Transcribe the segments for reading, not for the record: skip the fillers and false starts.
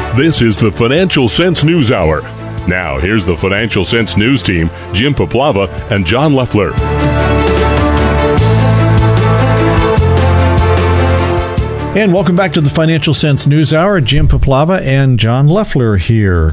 This is the Financial Sense News Hour. Now, here's the Financial Sense News team, Jim Poplava and John Leffler. And welcome back to the Financial Sense News Hour. Jim Poplava and John Leffler here.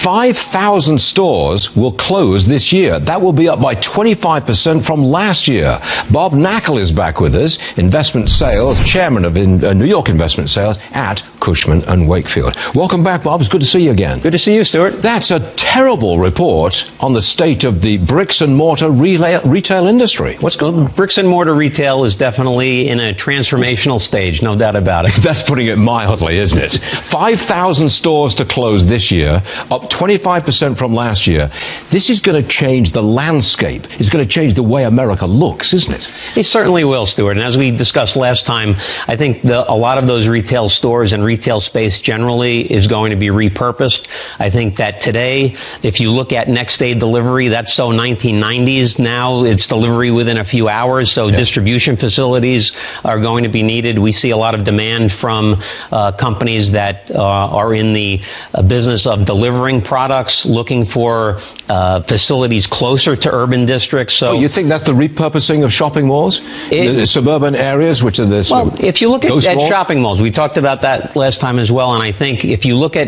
5,000 stores will close this year. That will be up by 25% from last year. Bob Knakal is back with us, investment sales, chairman of New York Investment Sales at Cushman & Wakefield. Welcome back, Bob. It's good to see you again. Good to see you, Stuart. That's a terrible report on the state of the bricks and mortar retail industry. What's going on? Bricks and mortar retail is definitely in a transformational stage, no doubt about it. That's putting it mildly, isn't it? 5,000 stores to close this year, up 25% from last year. This is going to change the landscape. It's going to change the way America looks, isn't it? It certainly will, Stuart. And as we discussed last time, I think a lot of those retail stores and retail space generally is going to be repurposed. I think that today, if you look at next day delivery, that's so 1990s. Now it's delivery within a few hours. So distribution facilities are going to be needed. We see a lot of demand from companies that are in the business of delivering products, looking for facilities closer to urban districts. So you think that's the repurposing of shopping malls? The suburban areas, which are the... Well, if you look at shopping malls, we talked about that last time as well, and I think if you look at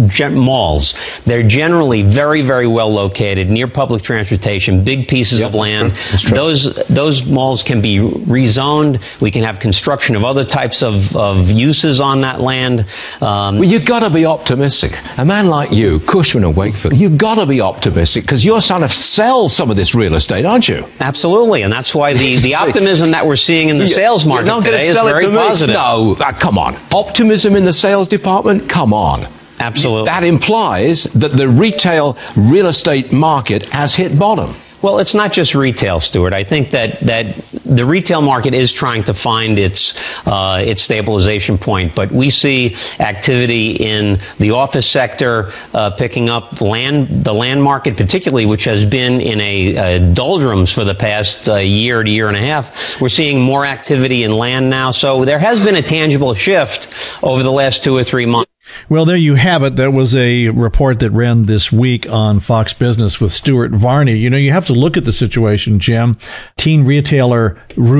malls, they're generally very, very well located, near public transportation, big pieces of land. That's true. Those malls can be rezoned. We can have construction of other types of uses on that land. Well, you've got to be optimistic. A man like you, Cushman & Wakefield, you've got to be optimistic because you're trying to sell some of this real estate, aren't you? Absolutely, and that's why the optimism that we're seeing in the sales market today is very positive. No, come on. Optimism in the sales department? Come on. Absolutely. That implies that the retail real estate market has hit bottom. Well, it's not just retail, Stuart. I think that the retail market is trying to find its stabilization point, but we see activity in the office sector picking up, the land market particularly, which has been in a doldrums for the past year to year and a half. We're seeing more activity in land now, so there has been a tangible shift over the last 2 or 3 months. Well, there you have it. That was a report that ran this week on Fox Business with Stuart Varney. You know, you have to look at the situation, Jim. Teen retailer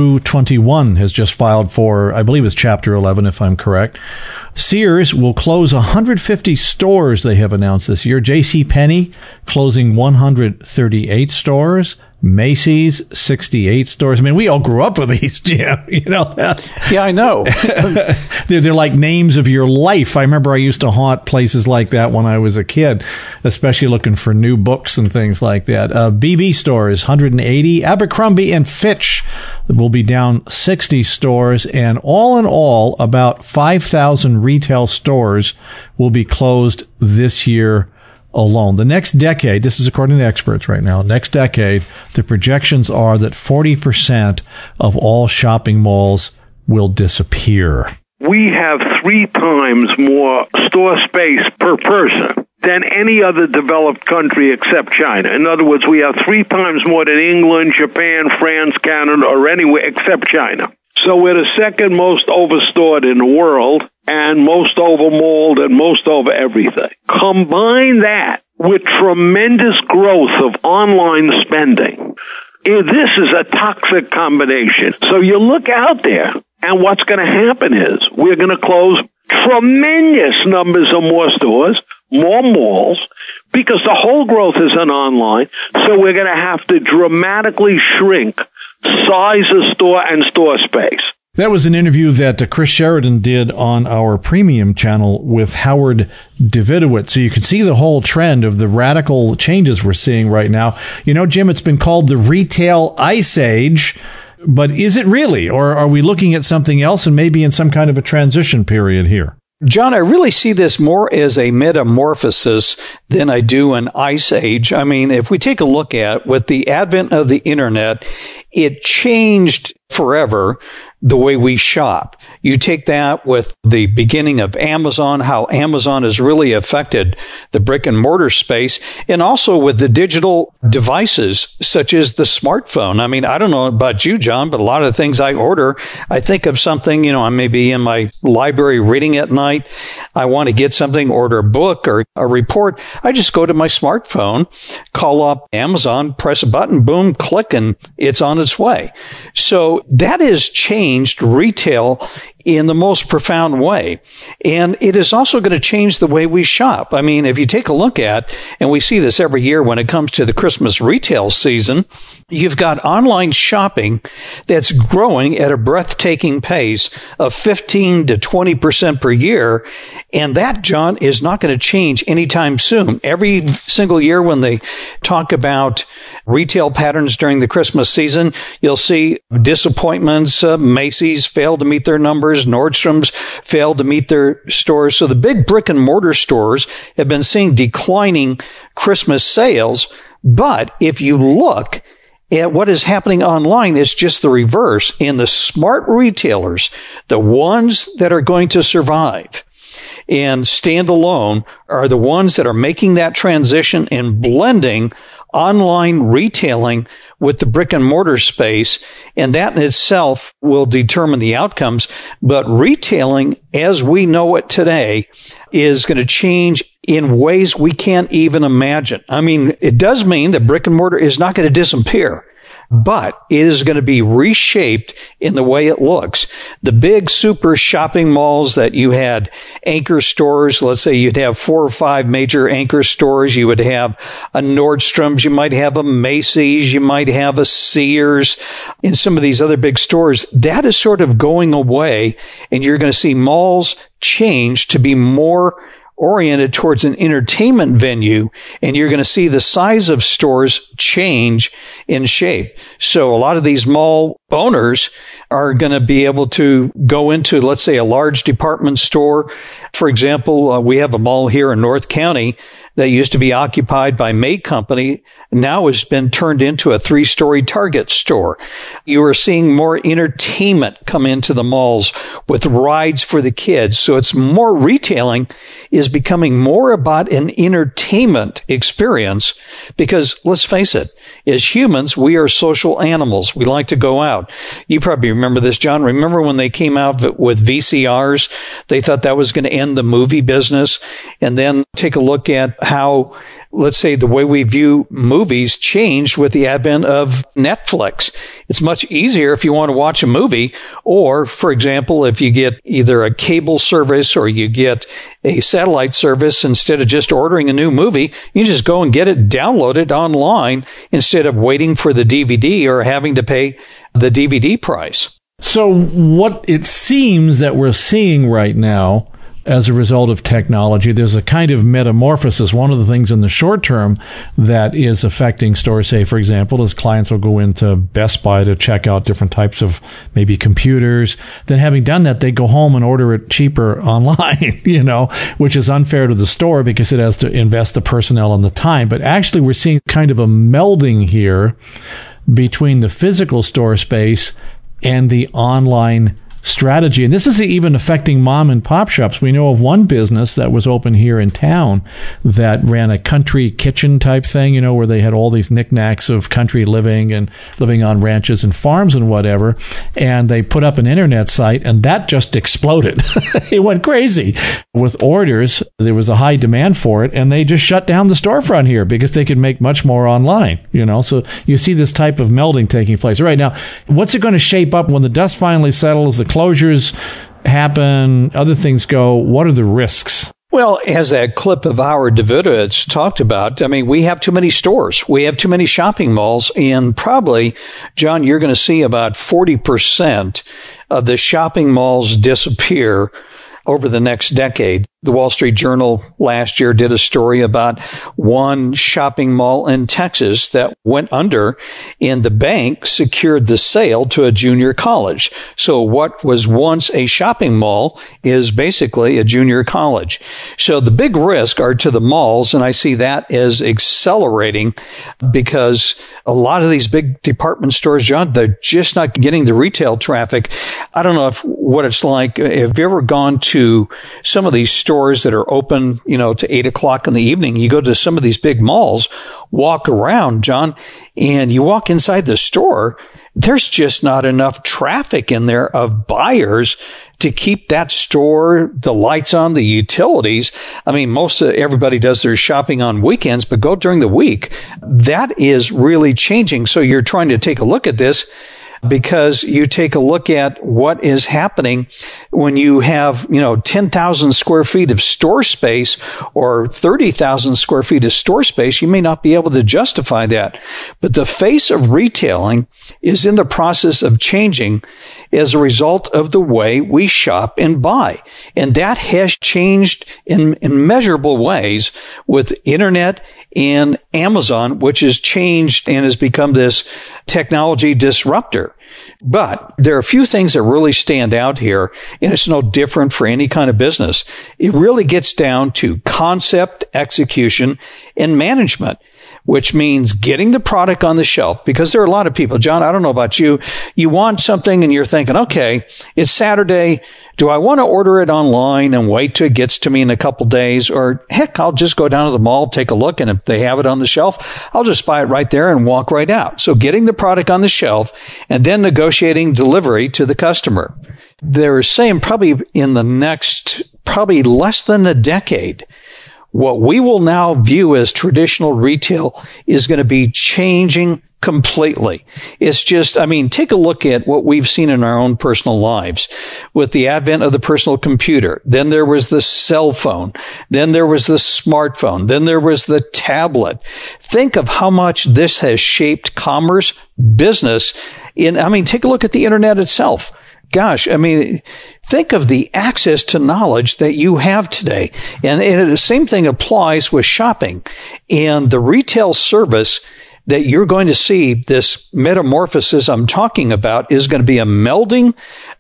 Rue21 has just filed for, I believe it's Chapter 11, if I'm correct. Sears will close 150 stores, they have announced this year. JCPenney closing 138 stores. Macy's, 68 stores. I mean, we all grew up with these, Jim. You know? Yeah, I know. They're like names of your life. I remember I used to haunt places like that when I was a kid, especially looking for new books and things like that. BB stores, 180. Abercrombie and Fitch will be down 60 stores. And all in all, about 5,000 retail stores will be closed this year alone. The next decade, this is according to experts right now, next decade, the projections are that 40% of all shopping malls will disappear. We have 3 times more store space per person than any other developed country except China. In other words, we have 3 times more than England, Japan, France, Canada, or anywhere except China. So we're the second most overstored in the world and most overmalled and most over everything. Combine that with tremendous growth of online spending. This is a toxic combination. So you look out there, and what's going to happen is we're going to close tremendous numbers of more stores, more malls, because the whole growth is in online. So we're going to have to dramatically shrink size of store and store space. That was an interview that Chris Sheridan did on our premium channel with Howard Davidowitz. So you can see the whole trend of the radical changes we're seeing right now. You know, Jim, it's been called the retail ice age, but is it really? Or are we looking at something else and maybe in some kind of a transition period here? John, I really see this more as a metamorphosis than I do an ice age. I mean, if we take a look at with the advent of the internet, it changed forever the way we shop. You take that with the beginning of Amazon, how Amazon has really affected the brick and mortar space, and also with the digital devices such as the smartphone. I mean, I don't know about you, John, but a lot of the things I order, I think of something, I may be in my library reading at night. I want to get something, order a book or a report. I just go to my smartphone, call up Amazon, press a button, boom, click, and it's on its way. So that has changed retail in the most profound way. And it is also going to change the way we shop. I mean, if you take a look at, and we see this every year when it comes to the Christmas retail season, you've got online shopping that's growing at a breathtaking pace of 15 to 20% per year. And that, John, is not going to change anytime soon. Every single year when they talk about retail patterns during the Christmas season, you'll see disappointments. Macy's failed to meet their numbers. Nordstrom's failed to meet their stores. So the big brick and mortar stores have been seeing declining Christmas sales. But if you look at what is happening online, it's just the reverse. And the smart retailers, the ones that are going to survive and stand alone, are the ones that are making that transition and blending online retailing with the brick and mortar space, and that in itself will determine the outcomes. But retailing, as we know it today, is going to change in ways we can't even imagine. I mean, it does mean that brick and mortar is not going to disappear, but it is going to be reshaped in the way it looks. The big super shopping malls that you had anchor stores, let's say you'd have 4 or 5 major anchor stores. You would have a Nordstrom's, you might have a Macy's, you might have a Sears, and some of these other big stores. That is sort of going away, and you're going to see malls change to be more oriented towards an entertainment venue, and you're going to see the size of stores change in shape. So a lot of these mall owners are going to be able to go into, let's say, a large department store. For example, we have a mall here in North County that used to be occupied by May Company, now has been turned into a 3-story Target store. You are seeing more entertainment come into the malls with rides for the kids. So it's more retailing is becoming more about an entertainment experience because, let's face it, as humans, we are social animals. We like to go out. You probably remember this, John. Remember when they came out with VCRs? They thought that was going to end the movie business. And then take a look at how, let's say, the way we view movies changed with the advent of Netflix. It's much easier if you want to watch a movie, or, for example, if you get either a cable service or you get a satellite service, instead of just ordering a new movie, you just go and get it downloaded online instead of waiting for the DVD or having to pay the DVD price. So what it seems that we're seeing right now as a result of technology, there's a kind of metamorphosis. One of the things in the short term that is affecting stores, say, for example, is clients will go into Best Buy to check out different types of maybe computers. Then having done that, they go home and order it cheaper online, which is unfair to the store because it has to invest the personnel and the time. But actually, we're seeing kind of a melding here between the physical store space and the online strategy. And this is even affecting mom and pop shops. We know of one business that was open here in town that ran a country kitchen type thing, where they had all these knickknacks of country living and living on ranches and farms and whatever. And they put up an internet site and that just exploded. It went crazy with orders. There was a high demand for it and they just shut down the storefront here because they could make much more online, So you see this type of melding taking place right now. What's it going to shape up when the dust finally settles, the closures happen, other things go? What are the risks? Well, as that clip of Howard Davidovich talked about, we have too many stores. We have too many shopping malls. And probably, John, you're going to see about 40% of the shopping malls disappear over the next decade. The Wall Street Journal last year did a story about one shopping mall in Texas that went under, and the bank secured the sale to a junior college. So what was once a shopping mall is basically a junior college. So the big risk are to the malls, and I see that as accelerating because a lot of these big department stores, John, they're just not getting the retail traffic. I don't know what it's like. Have you ever gone to some of these stores that are open, to 8 o'clock in the evening? You go to some of these big malls, walk around, John, and you walk inside the store. There's just not enough traffic in there of buyers to keep that store, the lights on, the utilities. I mean, everybody does their shopping on weekends, but go during the week. That is really changing. So you're trying to take a look at this because you take a look at what is happening when you have, 10,000 square feet of store space or 30,000 square feet of store space. You may not be able to justify that. But the face of retailing is in the process of changing as a result of the way we shop and buy. And that has changed in measurable ways with internet and Amazon, which has changed and has become this technology disruptor. But there are a few things that really stand out here, and it's no different for any kind of business. It really gets down to concept, execution, and management, which means getting the product on the shelf, because there are a lot of people, John, I don't know about you, you want something and you're thinking, okay, it's Saturday. Do I want to order it online and wait till it gets to me in a couple days? Or heck, I'll just go down to the mall, take a look, and if they have it on the shelf, I'll just buy it right there and walk right out. So getting the product on the shelf and then negotiating delivery to the customer. They're saying probably in the next, less than a decade, what we will now view as traditional retail is going to be changing completely. It's just, take a look at what we've seen in our own personal lives with the advent of the personal computer. Then there was the cell phone. Then there was the smartphone. Then there was the tablet. Think of how much this has shaped commerce, business. Take a look at the internet itself. Gosh, think of the access to knowledge that you have today. And the same thing applies with shopping. And the retail service that you're going to see, this metamorphosis I'm talking about, is going to be a melding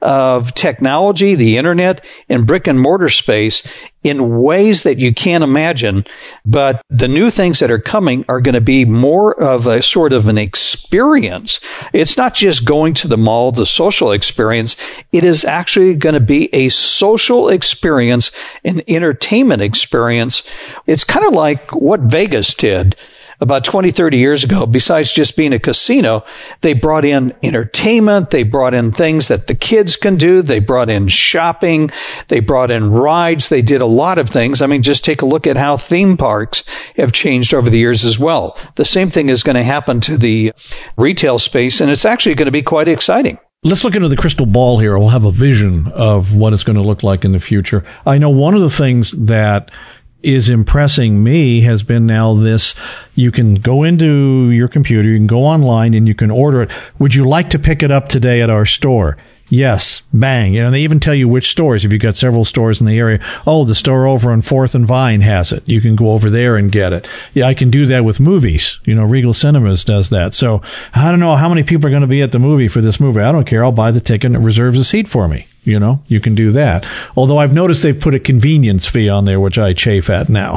of technology, the internet, and brick and mortar space in ways that you can't imagine. But the new things that are coming are going to be more of a sort of an experience. It's not just going to the mall, the social experience. It is actually going to be a social experience, an entertainment experience. It's kind of like what Vegas did about 20, 30 years ago. Besides just being a casino, they brought in entertainment. They brought in things that the kids can do. They brought in shopping. They brought in rides. They did a lot of things. Just take a look at how theme parks have changed over the years as well. The same thing is going to happen to the retail space, and it's actually going to be quite exciting. Let's look into the crystal ball here. We'll have a vision of what it's going to look like in the future. I know one of the things that is impressing me has been now this, you can go into your computer, you can go online and you can order it. Would you like to pick it up today at our store? Yes. Bang. They even tell you which stores. If you've got several stores in the area, the store over on 4th and Vine has it. You can go over there and get it. Yeah, I can do that with movies. Regal Cinemas does that. So I don't know how many people are going to be at the movie for this movie. I don't care. I'll buy the ticket and it reserves a seat for me. You can do that. Although I've noticed they've put a convenience fee on there, which I chafe at now.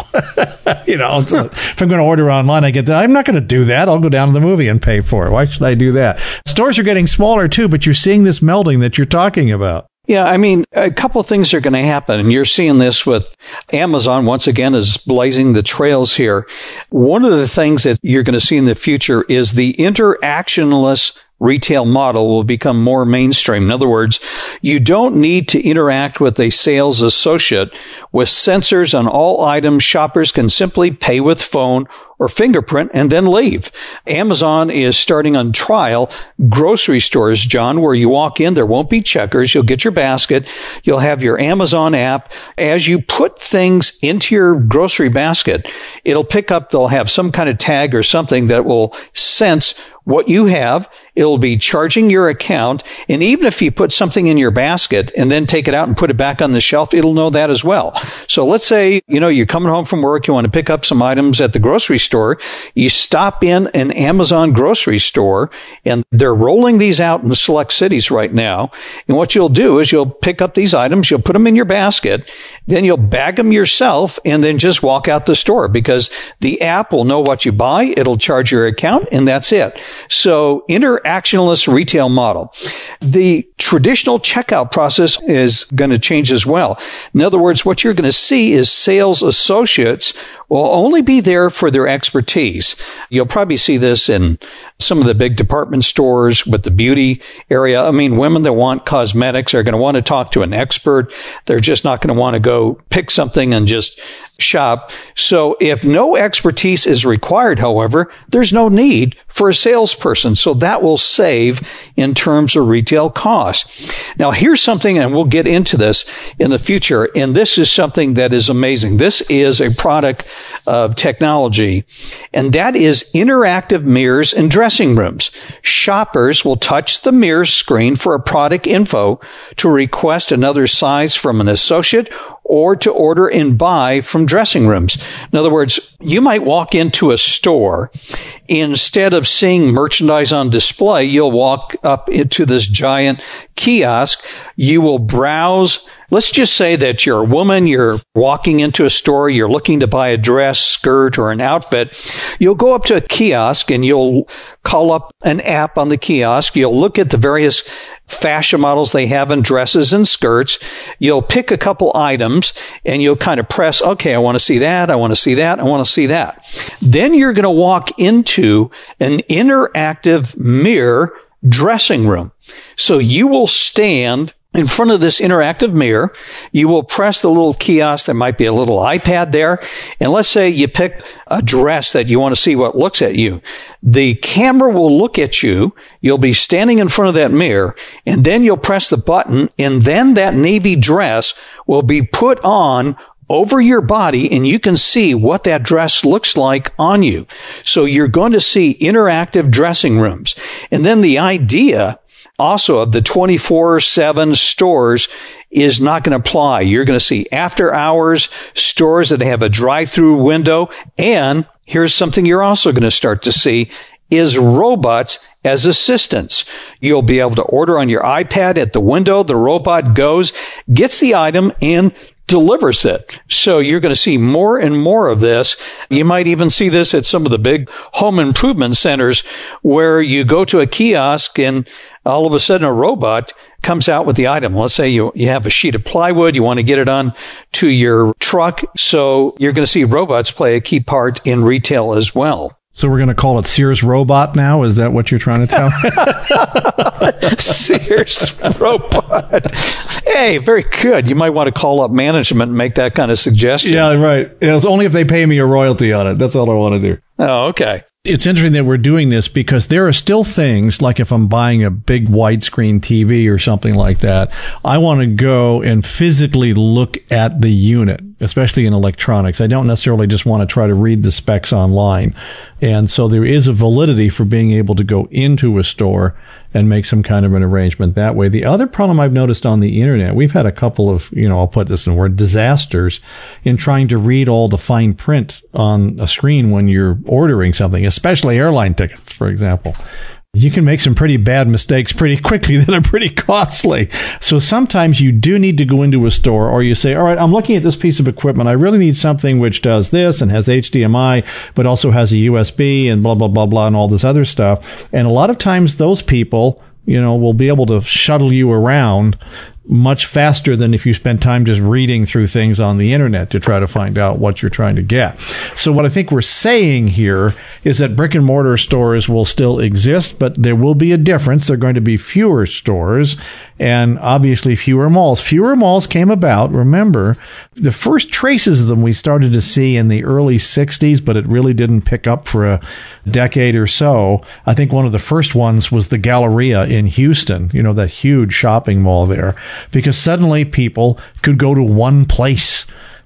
So if I'm going to order online, I'm not going to do that. I'll go down to the movie and pay for it. Why should I do that? Stores are getting smaller too, but you're seeing this melding that you're talking about. Yeah, a couple of things are going to happen, and you're seeing this with Amazon, once again, is blazing the trails here. One of the things that you're going to see in the future is the interactionless retail model will become more mainstream. In other words, you don't need to interact with a sales associate. With sensors on all items, shoppers can simply pay with phone or fingerprint and then leave. Amazon is starting on trial grocery stores, John, where you walk in, there won't be checkers. You'll get your basket. You'll have your Amazon app. As you put things into your grocery basket, it'll pick up, they'll have some kind of tag or something that will sense what you have. It'll be charging your account. And even if you put something in your basket and then take it out and put it back on the shelf, it'll know that as well. So let's say, you're coming home from work, you want to pick up some items at the grocery store. You stop in an Amazon grocery store, and they're rolling these out in select cities right now. And what you'll do is you'll pick up these items, you'll put them in your basket, then you'll bag them yourself, and then just walk out the store, because the app will know what you buy. It'll charge your account, and that's it. So interactionless retail model. The traditional checkout process is going to change as well. In other words, what you're going to see is sales associates will only be there for their expertise. You'll probably see this in some of the big department stores with the beauty area. I mean, women that want cosmetics are going to want to talk to an expert. They're just not going to want to go pick something and just shop. So if no expertise is required, however, there's no need for a salesperson. So that will save in terms of retail costs. Now, here's something, and we'll get into this in the future, and this is something that is amazing. This is a product of technology, and that is interactive mirrors in dressing rooms. Shoppers will touch the mirror screen for a product info to request another size from an associate or to order and buy from dressing rooms. In other words, you might walk into a store. Instead of seeing merchandise on display, you'll walk up into this giant kiosk. You will browse. Let's just say that you're a woman, you're walking into a store, you're looking to buy a dress, skirt, or an outfit. You'll go up to a kiosk and you'll call up an app on the kiosk. You'll look at the various fashion models they have in dresses and skirts. You'll pick a couple items and you'll kind of press, okay, I want to see that, I want to see that, I want to see that. Then you're going to walk into an interactive mirror dressing room. So you will stand in front of this interactive mirror. You will press the little kiosk. There might be a little iPad there. And let's say you pick a dress that you want to see what looks at you. The camera will look at you. You'll be standing in front of that mirror, and then you'll press the button, and then that navy dress will be put on over your body, and you can see what that dress looks like on you. So you're going to see interactive dressing rooms. And then the idea also of the 24/7 stores is not going to apply. You're going to see after hours stores that have a drive-through window. And here's something you're also going to start to see is robots as assistants. You'll be able to order on your iPad at the window. The robot goes, gets the item, and delivers it. So you're going to see more and more of this. You might even see this at some of the big home improvement centers where you go to a kiosk and all of a sudden a robot comes out with the item. Let's say you have a sheet of plywood, you want to get it on to your truck. So you're going to see robots play a key part in retail as well. So we're going to call it Sears Robot now? Is that what you're trying to tell? Sears Robot. Hey, very good. You might want to call up management and make that kind of suggestion. Yeah, right. It's only if they pay me a royalty on it. That's all I want to do. Oh, okay. It's interesting that we're doing this because there are still things, like if I'm buying a big widescreen TV or something like that, I want to go and physically look at the unit, especially in electronics. I don't necessarily just want to try to read the specs online. And so there is a validity for being able to go into a store and make some kind of an arrangement that way. The other problem I've noticed on the internet, we've had a couple of, I'll put this in a word, disasters in trying to read all the fine print on a screen when you're ordering something, especially airline tickets, for example. You can make some pretty bad mistakes pretty quickly that are pretty costly. So sometimes you do need to go into a store, or you say, all right, I'm looking at this piece of equipment. I really need something which does this and has HDMI, but also has a USB and blah, blah, blah, blah, and all this other stuff. And a lot of times those people, will be able to shuttle you around much faster than if you spend time just reading through things on the internet to try to find out what you're trying to get. So what I think we're saying here is that brick and mortar stores will still exist, but there will be a difference. There are going to be fewer stores and obviously fewer malls. Fewer malls came about. Remember, the first traces of them we started to see in the early 60s, but it really didn't pick up for a decade or so. I think one of the first ones was the Galleria in Houston, that huge shopping mall there. Because suddenly people could go to one place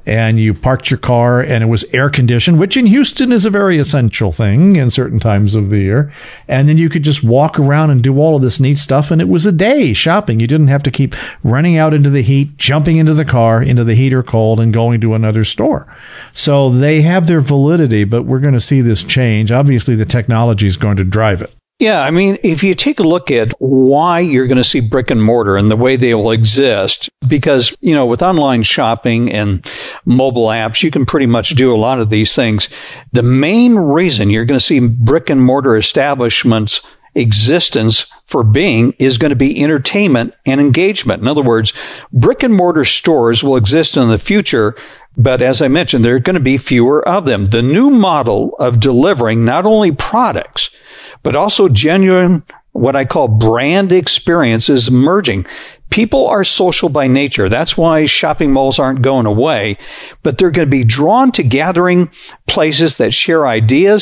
and you parked your car and it was air conditioned, which in Houston is a very essential thing in certain times of the year. And then you could just walk around and do all of this neat stuff. And it was a day shopping. You didn't have to keep running out into the heat, jumping into the car, into the heat or cold, and going to another store. So they have their validity, but we're going to see this change. Obviously, the technology is going to drive it. Yeah, I mean, if you take a look at why you're going to see brick and mortar and the way they will exist, because, with online shopping and mobile apps, you can pretty much do a lot of these things. The main reason you're going to see brick and mortar establishments existence for being is going to be entertainment and engagement. In other words, brick and mortar stores will exist in the future, but as I mentioned, there are going to be fewer of them. The new model of delivering not only products, but also genuine, what I call brand experiences emerging. People are social by nature. That's why shopping malls aren't going away, but they're going to be drawn to gathering places that share ideas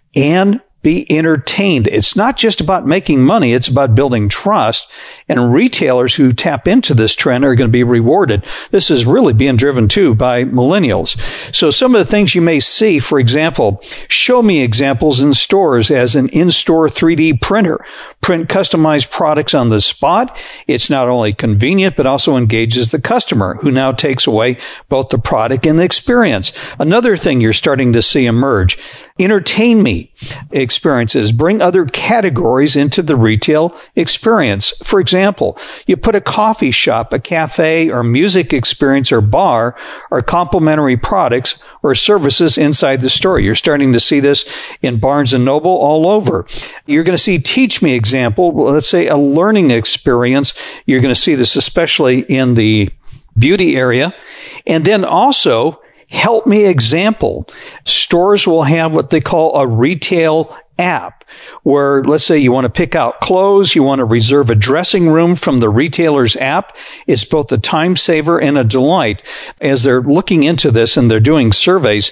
and be entertained. It's not just about making money. It's about building trust. And retailers who tap into this trend are going to be rewarded. This is really being driven too by millennials. So some of the things you may see, for example, show me examples in stores as an in-store 3D printer. Print customized products on the spot. It's not only convenient, but also engages the customer, who now takes away both the product and the experience. Another thing you're starting to see emerge, entertain me experiences. Bring other categories into the retail experience. For example, you put a coffee shop, a cafe, or music experience or bar or complementary products or services inside the store. You're starting to see this in Barnes & Noble all over. You're going to see teach me example, let's say a learning experience. You're going to see this especially in the beauty area. And then also help me example. Stores will have what they call a retail app, where let's say you want to pick out clothes, you want to reserve a dressing room from the retailer's app. It's both a time saver and a delight. As they're looking into this and they're doing surveys,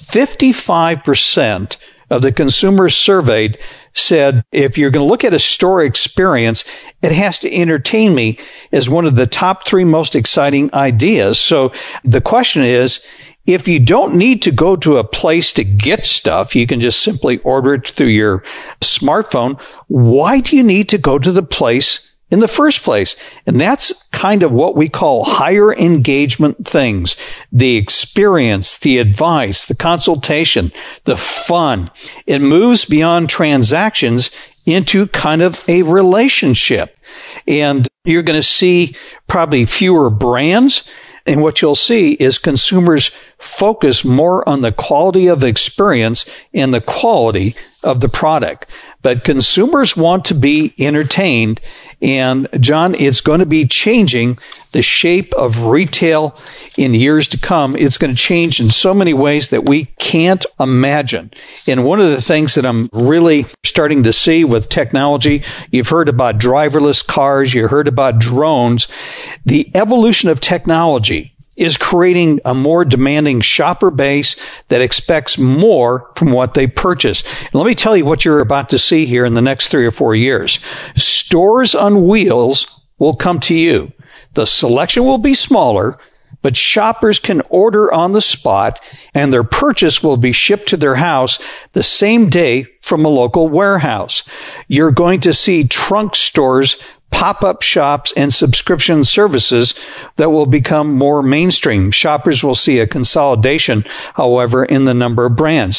55% of the consumers surveyed said, if you're going to look at a store experience, it has to entertain me as one of the top 3 most exciting ideas. So the question is, if you don't need to go to a place to get stuff, you can just simply order it through your smartphone. Why do you need to go to the place in the first place? And that's kind of what we call higher engagement things. The experience, the advice, the consultation, the fun. It moves beyond transactions into kind of a relationship. And you're going to see probably fewer brands. And what you'll see is consumers focus more on the quality of the experience and the quality of the product. But consumers want to be entertained. And John, it's going to be changing the shape of retail in years to come. It's going to change in so many ways that we can't imagine. And one of the things that I'm really starting to see with technology, you've heard about driverless cars, you heard about drones. The evolution of technology is creating a more demanding shopper base that expects more from what they purchase. And let me tell you what you're about to see here in the next 3 or 4 years. Stores on wheels will come to you. The selection will be smaller, but shoppers can order on the spot, and their purchase will be shipped to their house the same day from a local warehouse. You're going to see trunk stores, pop-up shops, and subscription services that will become more mainstream. Shoppers will see a consolidation, however, in the number of brands.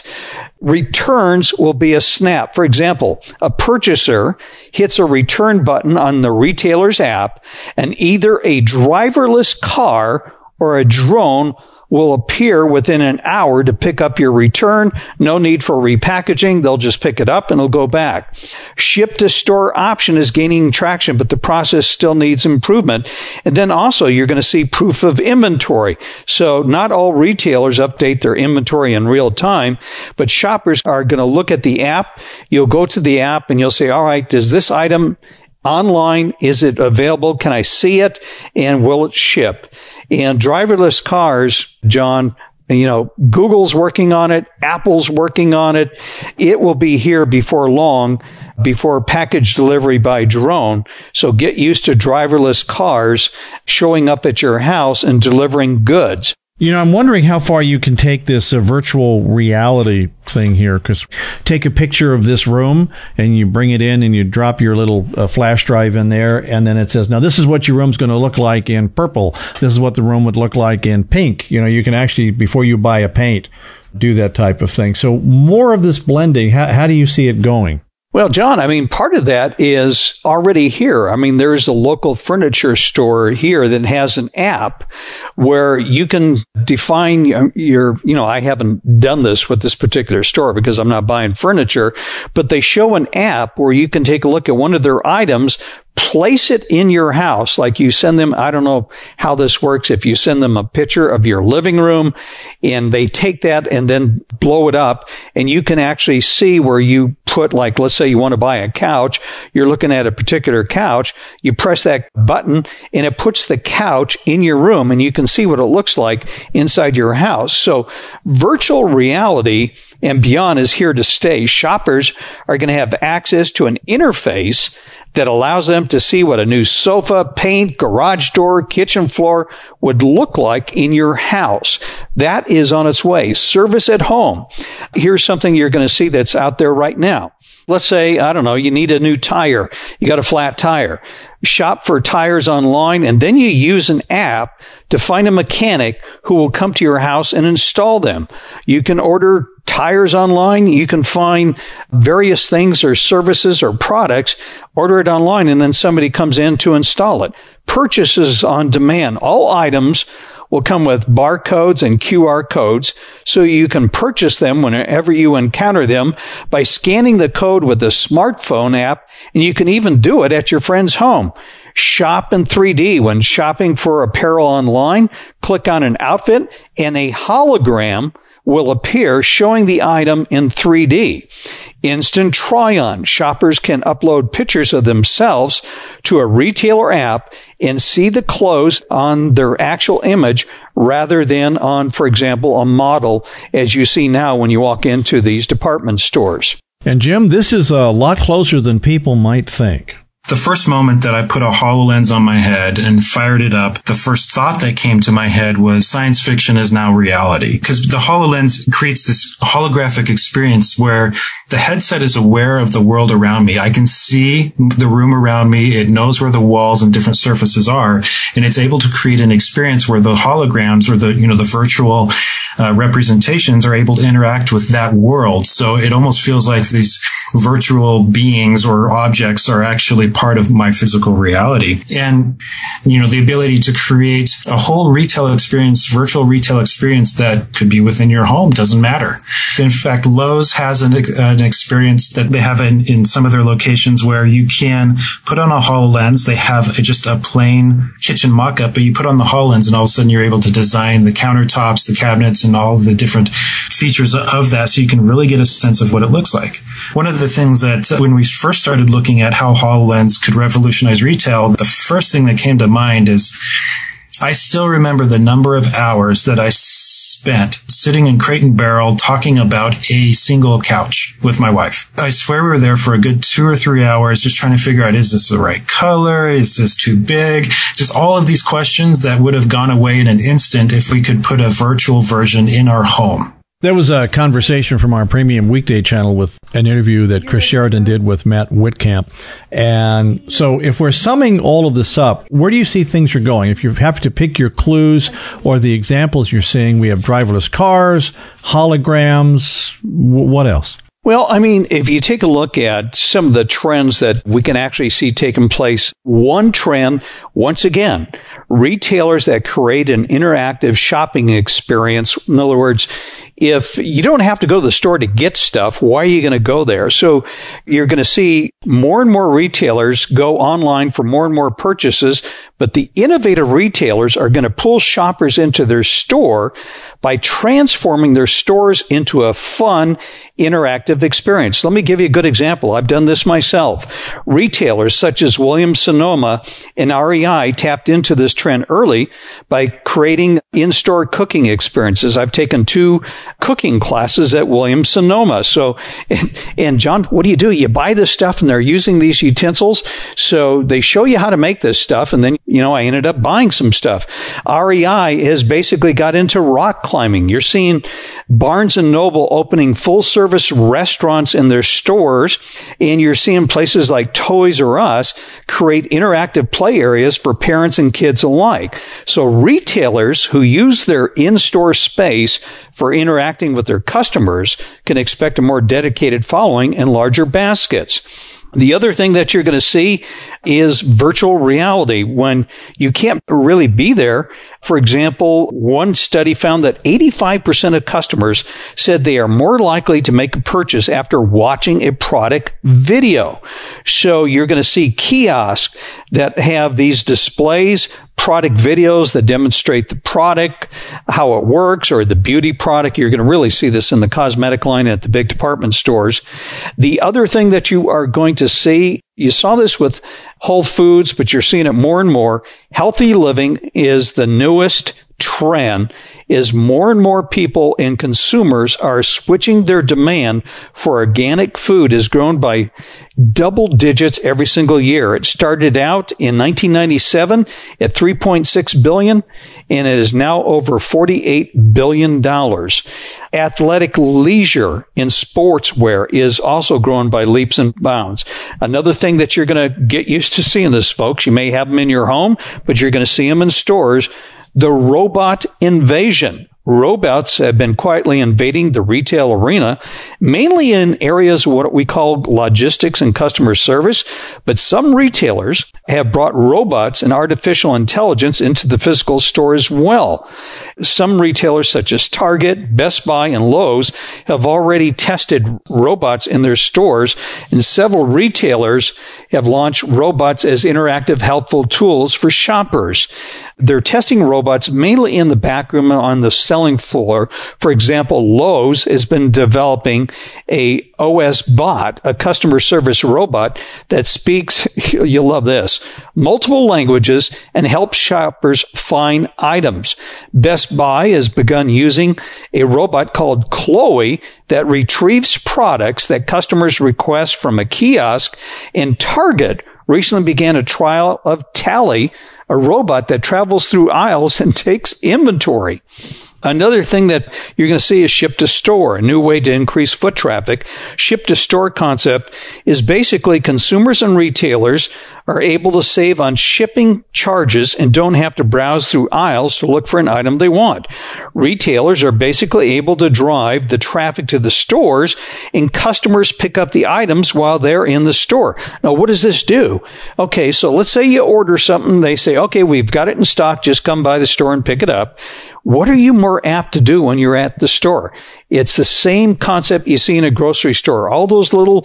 Returns will be a snap. For example, a purchaser hits a return button on the retailer's app, and either a driverless car or a drone will appear within an hour to pick up your return. No need for repackaging. They'll just pick it up and it'll go back. Ship to store option is gaining traction, but the process still needs improvement. And then also you're going to see proof of inventory. So not all retailers update their inventory in real time, but shoppers are going to look at the app. You'll go to the app and you'll say, all right, does this item online, is it available? Can I see it? And will it ship? And driverless cars, John, Google's working on it. Apple's working on it. It will be here before long, before package delivery by drone. So get used to driverless cars showing up at your house and delivering goods. You know, I'm wondering how far you can take this virtual reality thing here, because take a picture of this room and you bring it in and you drop your little flash drive in there, and then it says, now this is what your room's going to look like in purple. This is what the room would look like in pink. You know, you can actually, before you buy a paint, do that type of thing. So more of this blending, how do you see it going? Well, John, I mean, part of that is already here. I mean, there's a local furniture store here that has an app where you can define your, I haven't done this with this particular store because I'm not buying furniture, but they show an app where you can take a look at one of their items, place it in your house. Like you send them, I don't know how this works, if you send them a picture of your living room and they take that and then blow it up, and you can actually see where you put, like, let's say you want to buy a couch, you're looking at a particular couch, you press that button and it puts the couch in your room and you can see what it looks like inside your house. So virtual reality and beyond is here to stay. Shoppers are going to have access to an interface that allows them to see what a new sofa, paint, garage door, kitchen floor would look like in your house. That is on its way. Service at home. Here's something you're going to see that's out there right now. Let's say, I don't know, you need a new tire. You got a flat tire. Shop for tires online, and then you use an app to find a mechanic who will come to your house and install them. You can order tires online. You can find various things or services or products, order it online, and then somebody comes in to install it. Purchases on demand. All items will come with barcodes and QR codes, so you can purchase them whenever you encounter them by scanning the code with the smartphone app, and you can even do it at your friend's home. Shop in 3D. When shopping for apparel online, click on an outfit and a hologram will appear showing the item in 3D. Instant try-on. Shoppers can upload pictures of themselves to a retailer app and see the clothes on their actual image rather than on, for example, a model, as you see now when you walk into these department stores. And Jim, this is a lot closer than people might think. The first moment that I put a HoloLens on my head and fired it up, the first thought that came to my head was science fiction is now reality. Because the HoloLens creates this holographic experience where the headset is aware of the world around me. I can see the room around me. It knows where the walls and different surfaces are. And it's able to create an experience where the holograms or the virtual representations are able to interact with that world. So it almost feels like these virtual beings or objects are actually part of my physical reality. And, the ability to create a whole retail experience, virtual retail experience that could be within your home, doesn't matter. In fact, Lowe's has an experience that they have in some of their locations where you can put on a HoloLens. They have just a plain kitchen mock-up, but you put on the HoloLens and all of a sudden you're able to design the countertops, the cabinets, and all of the different features of that, so you can really get a sense of what it looks like. One of the things that when we first started looking at how HoloLens could revolutionize retail, the first thing that came to mind is I still remember the number of hours that I spent sitting in Crate and Barrel talking about a single couch with my wife. I swear we were there for a good 2 or 3 hours just trying to figure out, is this the right color? Is this too big? Just all of these questions that would have gone away in an instant if we could put a virtual version in our home. There was a conversation from our premium weekday channel with an interview that Chris Sheridan did with Matt Whitcamp. And so if we're summing all of this up, where do you see things are going? If you have to pick your clues or the examples you're seeing, we have driverless cars, holograms, what else? Well, I mean, if you take a look at some of the trends that we can actually see taking place, one trend, once again, retailers that create an interactive shopping experience. In other words, if you don't have to go to the store to get stuff, why are you going to go there? So you're going to see more and more retailers go online for more and more purchases, but the innovative retailers are going to pull shoppers into their store by transforming their stores into a fun, interactive experience. Let me give you a good example. I've done this myself. Retailers such as Williams-Sonoma and REI tapped into this trend early by creating in-store cooking experiences. I've taken 2 cooking classes at Williams-Sonoma. So, and John, what do? You buy this stuff and they're using these utensils. So they show you how to make this stuff. And then, I ended up buying some stuff. REI has basically got into rock climbing. You're seeing Barnes & Noble opening full-service restaurants in their stores, and you're seeing places like Toys R Us create interactive play areas for parents and kids alike. So retailers who use their in-store space for interacting with their customers can expect a more dedicated following and larger baskets. The other thing that you're going to see is virtual reality when you can't really be there. For example, one study found that 85% of customers said they are more likely to make a purchase after watching a product video. So you're going to see kiosks that have these displays, product videos that demonstrate the product, how it works, or the beauty product. You're going to really see this in the cosmetic line at the big department stores. The other thing that you are going to see, you saw this with Whole Foods, but you're seeing it more and more. Healthy living is the newest trend, is more and more people and consumers are switching their demand for organic food is grown by double digits every single year. It started out in 1997 at $3.6 billion, and it is now over $48 billion. Athletic leisure in sportswear is also growing by leaps and bounds. Another thing that you're going to get used to seeing this, folks, you may have them in your home, but you're going to see them in stores. The robot invasion. Robots have been quietly invading the retail arena, mainly in areas of what we call logistics and customer service, but some retailers have brought robots and artificial intelligence into the physical store as well. Some retailers such as Target, Best Buy, and Lowe's have already tested robots in their stores, and several retailers have launched robots as interactive, helpful tools for shoppers. They're testing robots mainly in the back room on the selling floor. For example, Lowe's has been developing a OS bot, a customer service robot that speaks, you'll love this, multiple languages and helps shoppers find items. Best Buy has begun using a robot called Chloe that retrieves products that customers request from a kiosk, and Target recently began a trial of Tally, a robot that travels through aisles and takes inventory. Another thing that you're going to see is ship to store, a new way to increase foot traffic. Ship to store concept is basically consumers and retailers are able to save on shipping charges and don't have to browse through aisles to look for an item they want. Retailers are basically able to drive the traffic to the stores, and customers pick up the items while they're in the store. Now, what does this do? Okay, so let's say you order something. They say, okay, we've got it in stock. Just come by the store and pick it up. What are you more apt to do when you're at the store? It's the same concept you see in a grocery store. All those little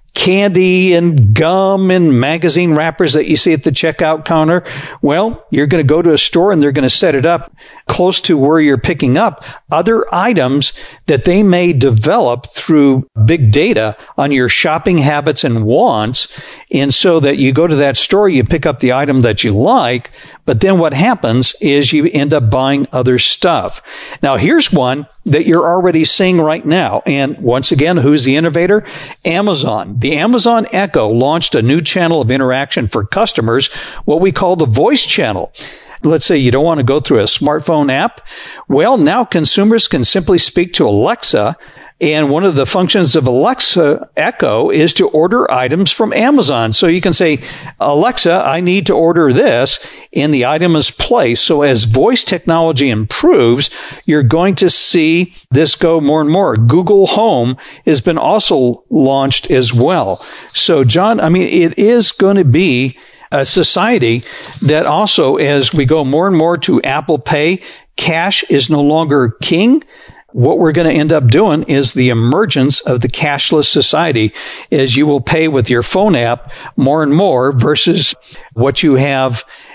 candy and gum and magazine wrappers that you see at the checkout counter. Well, you're going to go to a store and they're going to set it up close to where you're picking up other items that they may develop through big data on your shopping habits and wants. And so that you go to that store, you pick up the item that you like, but then what happens is you end up buying other stuff. Now, here's one that you're already seeing right now. And once again, who's the innovator? Amazon. The Amazon Echo launched a new channel of interaction for customers, what we call the voice channel. Let's say you don't want to go through a smartphone app. Well, now consumers can simply speak to Alexa. And one of the functions of Alexa Echo is to order items from Amazon. So you can say, Alexa, I need to order this, and the item is placed. So as voice technology improves, you're going to see this go more and more. Google Home has been also launched as well. So, John, I mean, it is going to be a society that also, as we go more and more to Apple Pay, cash is no longer king. What we're going to end up doing is the emergence of the cashless society, as you will pay with your phone app more and more versus what you have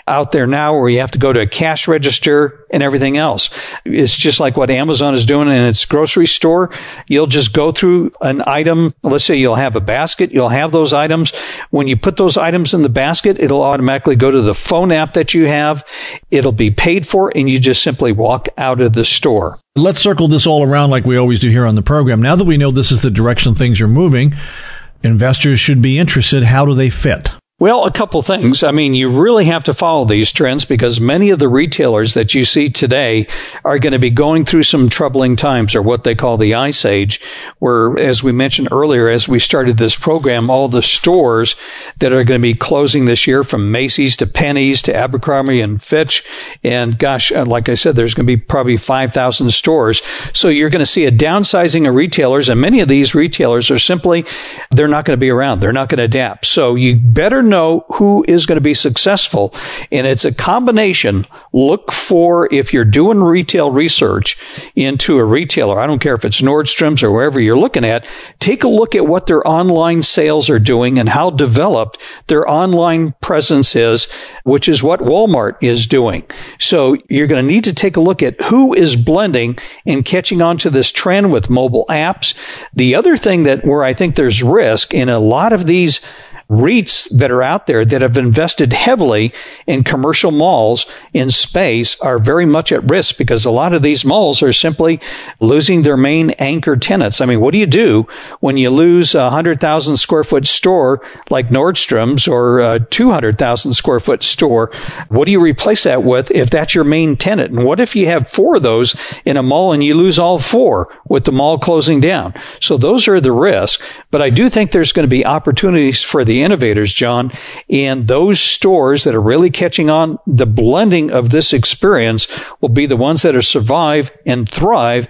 out there now where you have to go to a cash register and everything else. It's just like what Amazon is doing in its grocery store. You'll just go through an item. Let's say you'll have a basket. You'll have those items. When you put those items in the basket, it'll automatically go to the phone app that you have. It'll be paid for, and you just simply walk out of the store. Let's circle this all around like we always do here on the program. Now that we know this is the direction things are moving, investors should be interested. How do they fit? Well, a couple things. I mean, you really have to follow these trends because many of the retailers that you see today are going to be going through some troubling times, or what they call the Ice Age, where, as we mentioned earlier, as we started this program, all the stores that are going to be closing this year, from Macy's to Penny's to Abercrombie and Fitch. And gosh, like I said, there's going to be probably 5,000 stores. So you're going to see a downsizing of retailers, and many of these retailers are simply, they're not going to be around. They're not going to adapt. So you better know who is going to be successful. And it's a combination. Look for, if you're doing retail research into a retailer, I don't care if it's Nordstrom's or wherever you're looking at, take a look at what their online sales are doing and how developed their online presence is, which is what Walmart is doing. So you're going to need to take a look at who is blending and catching on to this trend with mobile apps. The other thing that where I think there's risk in a lot of these REITs that are out there that have invested heavily in commercial malls in space are very much at risk, because a lot of these malls are simply losing their main anchor tenants. I mean, what do you do when you lose a 100,000 square foot store like Nordstrom's, or a 200,000 square foot store? What do you replace that with if that's your main tenant? And what if you have 4 of those in a mall and you lose all 4 with the mall closing down? So those are the risks. But I do think there's going to be opportunities for the innovators, John, and those stores that are really catching on the blending of this experience will be the ones that are survive and thrive.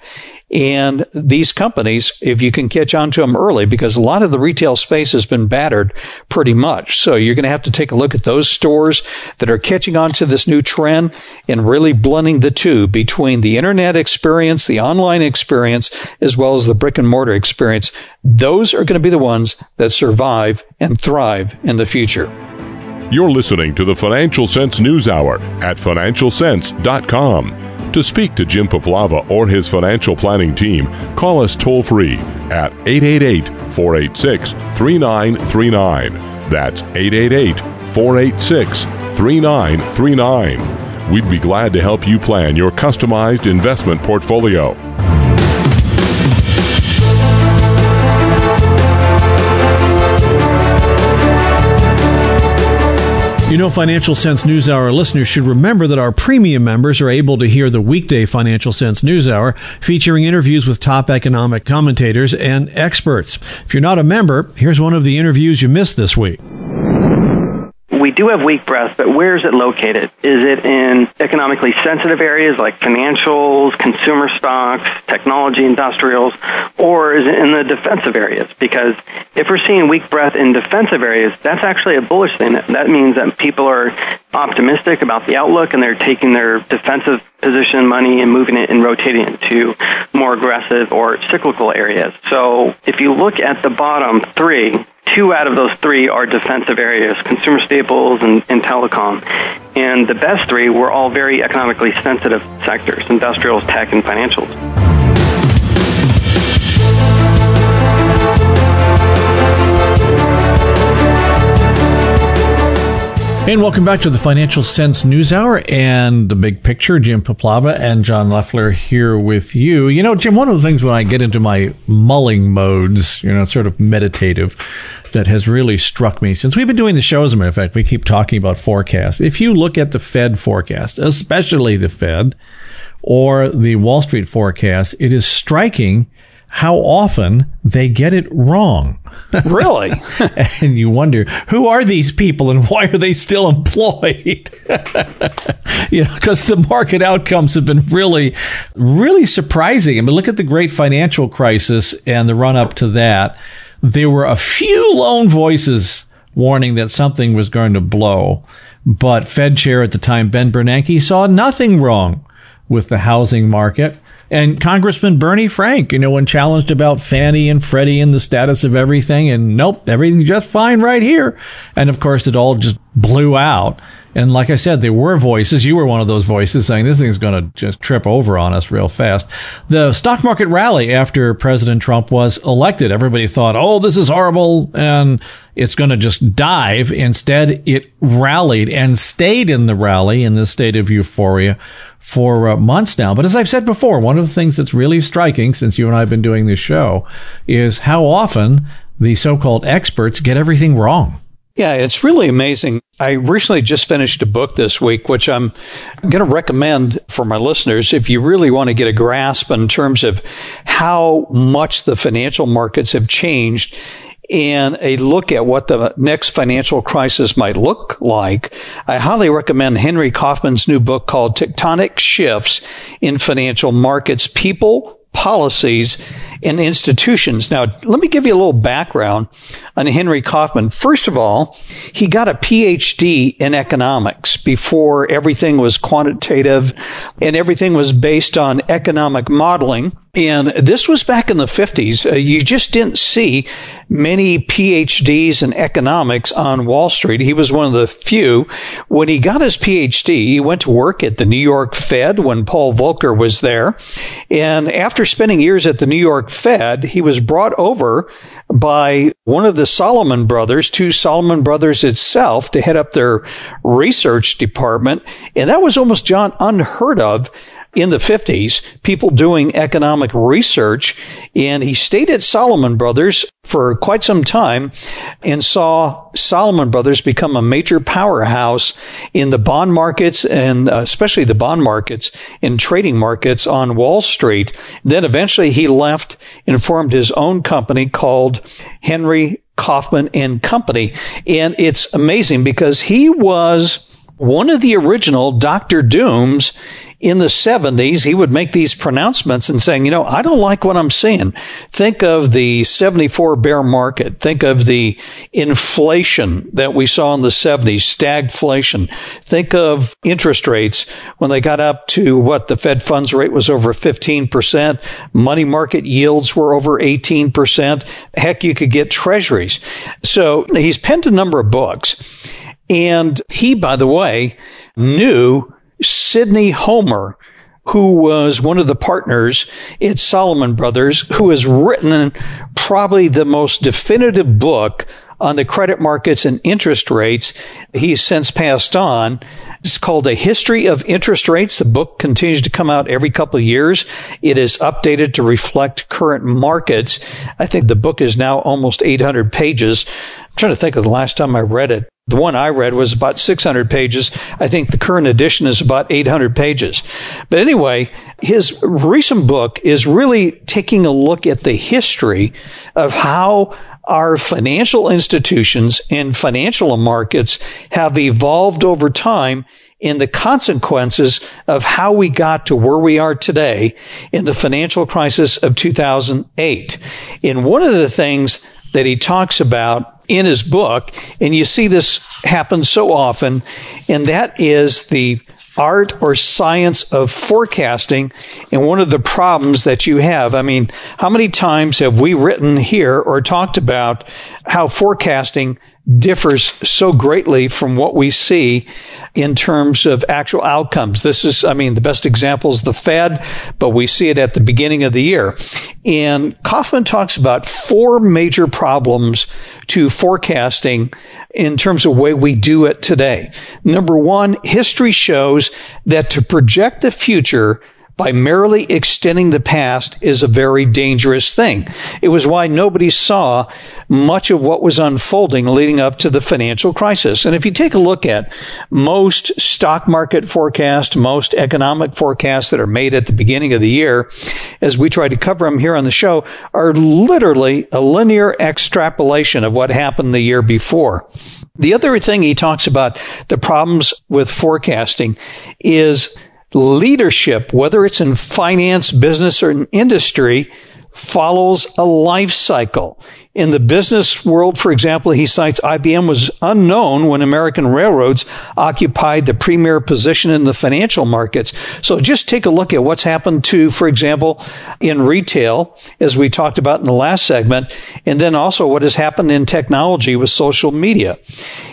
And these companies, if you can catch on to them early, because a lot of the retail space has been battered pretty much. So you're going to have to take a look at those stores that are catching on to this new trend and really blending the two between the internet experience, the online experience, as well as the brick and mortar experience. Those are going to be the ones that survive and thrive in the future. You're listening to the Financial Sense News Hour at financialsense.com. To speak to Jim Poplava or his financial planning team, call us toll-free at 888-486-3939. That's 888-486-3939. We'd be glad to help you plan your customized investment portfolio. You know, Financial Sense News Hour listeners should remember that our premium members are able to hear the weekday Financial Sense News Hour, featuring interviews with top economic commentators and experts. If you're not a member, here's one of the interviews you missed this week. We do have weak breath, but where is it located? Is it in economically sensitive areas like financials, consumer stocks, technology, industrials, or is it in the defensive areas? Because if we're seeing weak breath in defensive areas, that's actually a bullish thing. That means that people are optimistic about the outlook, and they're taking their defensive position money and moving it and rotating it to more aggressive or cyclical areas. So if you look at the bottom 3, 2 out of those 3 are defensive areas, consumer staples and telecom. And the best 3 were all very economically sensitive sectors, industrials, tech, and financials. And welcome back to the Financial Sense News Hour and the big picture. Jim Poplava and John Loeffler here with you. You know, Jim, one of the things when I get into my mulling modes, you know, sort of meditative, that has really struck me since we've been doing the show, as a matter of fact, we keep talking about forecasts. If you look at the Fed forecast, especially the Fed or the Wall Street forecast, it is striking how often they get it wrong. Really? And you wonder, who are these people and why are they still employed? You know, because the market outcomes have been really, really surprising. I mean, look at the great financial crisis and the run up to that. There were a few lone voices warning that something was going to blow. But Fed chair at the time, Ben Bernanke, saw nothing wrong with the housing market. And Congressman Bernie Frank, you know, when challenged about Fannie and Freddie and the status of everything, and nope, everything's just fine right here. And of course, it all just blew out. And like I said, there were voices. You were one of those voices saying this thing's going to just trip over on us real fast. The stock market rally after President Trump was elected. Everybody thought, oh, this is horrible and it's going to just dive. Instead, it rallied and stayed in the rally in this state of euphoria for months now. But as I've said before, one of the things that's really striking since you and I have been doing this show is how often the so-called experts get everything wrong. Yeah, it's really amazing. I recently just finished a book this week, which I'm going to recommend for my listeners if you really want to get a grasp in terms of how much the financial markets have changed and a look at what the next financial crisis might look like. I highly recommend Henry Kaufman's new book called Tectonic Shifts in Financial Markets, People, Policies, and Institutions. Now, let me give you a little background on Henry Kaufman. First of all, he got a PhD in economics before everything was quantitative and everything was based on economic modeling. And this was back in the 50s. You just didn't see many PhDs in economics on Wall Street. He was one of the few. When he got his PhD, he went to work at the New York Fed when Paul Volcker was there. And after spending years at the New York Fed, he was brought over by one of the Salomon brothers, to Salomon Brothers itself, to head up their research department. And that was almost, John, unheard of in the 50s, people doing economic research. And he stayed at Salomon Brothers for quite some time and saw Salomon Brothers become a major powerhouse in the bond markets, and especially the bond markets and trading markets on Wall Street. Then eventually he left and formed his own company called Henry Kaufman and Company. And it's amazing because he was one of the original Dr. Dooms. In the 70s, he would make these pronouncements and saying, I don't like what I'm seeing. Think of the 74 bear market. Think of the inflation that we saw in the 70s, stagflation. Think of interest rates when they got up to what the Fed funds rate was over 15%. Money market yields were over 18%. Heck, you could get treasuries. So he's penned a number of books. And he, by the way, knew Sidney Homer, who was one of the partners at Salomon Brothers, who has written probably the most definitive book on the credit markets and interest rates. He's since passed on. It's called A History of Interest Rates. The book continues to come out every couple of years. It is updated to reflect current markets. I think the book is now almost 800 pages. I'm trying to think of the last time I read it. The one I read was about 600 pages. I think the current edition is about 800 pages. But anyway, his recent book is really taking a look at the history of how our financial institutions and financial markets have evolved over time and the consequences of how we got to where we are today in the financial crisis of 2008. And one of the things that he talks about in his book, and you see this happen so often, and that is the art or science of forecasting, and one of the problems that you have. I mean, how many times have we written here or talked about how forecasting differs so greatly from what we see in terms of actual outcomes? This is, the best example is the Fed, but we see it at the beginning of the year. And Kaufman talks about 4 major problems to forecasting in terms of the way we do it today. Number 1, history shows that to project the future by merely extending the past is a very dangerous thing. It was why nobody saw much of what was unfolding leading up to the financial crisis. And if you take a look at most stock market forecasts, most economic forecasts that are made at the beginning of the year, as we try to cover them here on the show, are literally a linear extrapolation of what happened the year before. The other thing he talks about, the problems with forecasting, is leadership, whether it's in finance, business, or in industry, follows a life cycle. In the business world, for example, he cites IBM was unknown when American railroads occupied the premier position in the financial markets. So just take a look at what's happened to, for example, in retail, as we talked about in the last segment, and then also what has happened in technology with social media.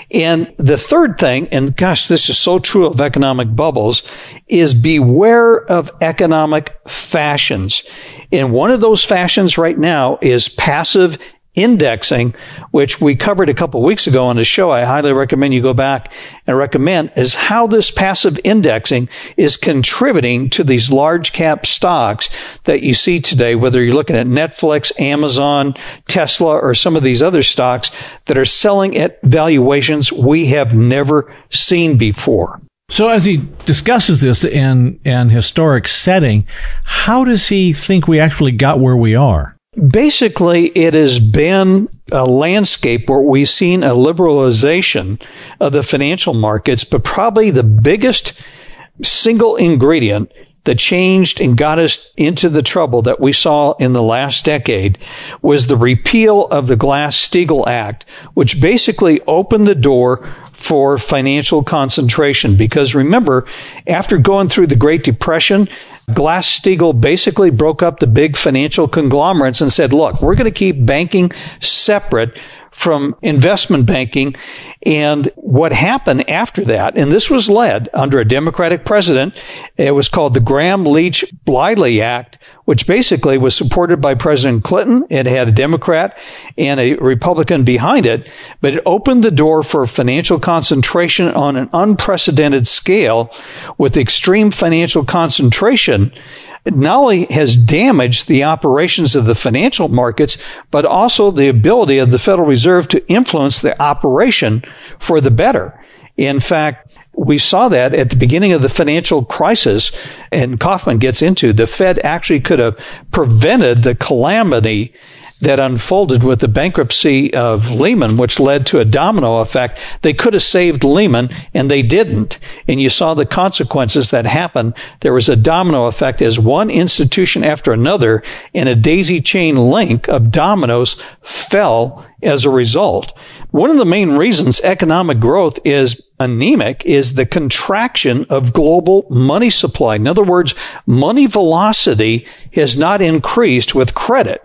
And the third thing, and gosh, this is so true of economic bubbles, is beware of economic fashions. And one of those fashions right now is passive indexing, which we covered a couple of weeks ago on the show. I highly recommend you go back and recommend is how this passive indexing is contributing to these large cap stocks that you see today, whether you're looking at Netflix, Amazon, Tesla, or some of these other stocks that are selling at valuations we have never seen before. So as he discusses this in an historic setting, how does he think we actually got where we are? Basically, it has been a landscape where we've seen a liberalization of the financial markets, but probably the biggest single ingredient that changed and got us into the trouble that we saw in the last decade was the repeal of the Glass-Steagall Act, which basically opened the door for financial concentration. Because remember, after going through the Great Depression, Glass-Steagall basically broke up the big financial conglomerates and said, look, we're going to keep banking separate from investment banking. And what happened after that, and this was led under a Democratic president, it was called the Graham-Leach-Bliley Act, which basically was supported by President Clinton. It had a Democrat and a Republican behind it, but it opened the door for financial concentration on an unprecedented scale. With extreme financial concentration, it not only has damaged the operations of the financial markets, but also the ability of the Federal Reserve to influence the operation for the better. In fact, we saw that at the beginning of the financial crisis, and Kaufman gets into, the Fed actually could have prevented the calamity that unfolded with the bankruptcy of Lehman, which led to a domino effect. They could have saved Lehman, and they didn't. And you saw the consequences that happened. There was a domino effect as one institution after another in a daisy chain link of dominoes fell as a result. One of the main reasons economic growth is anemic is the contraction of global money supply. In other words, money velocity has not increased with credit.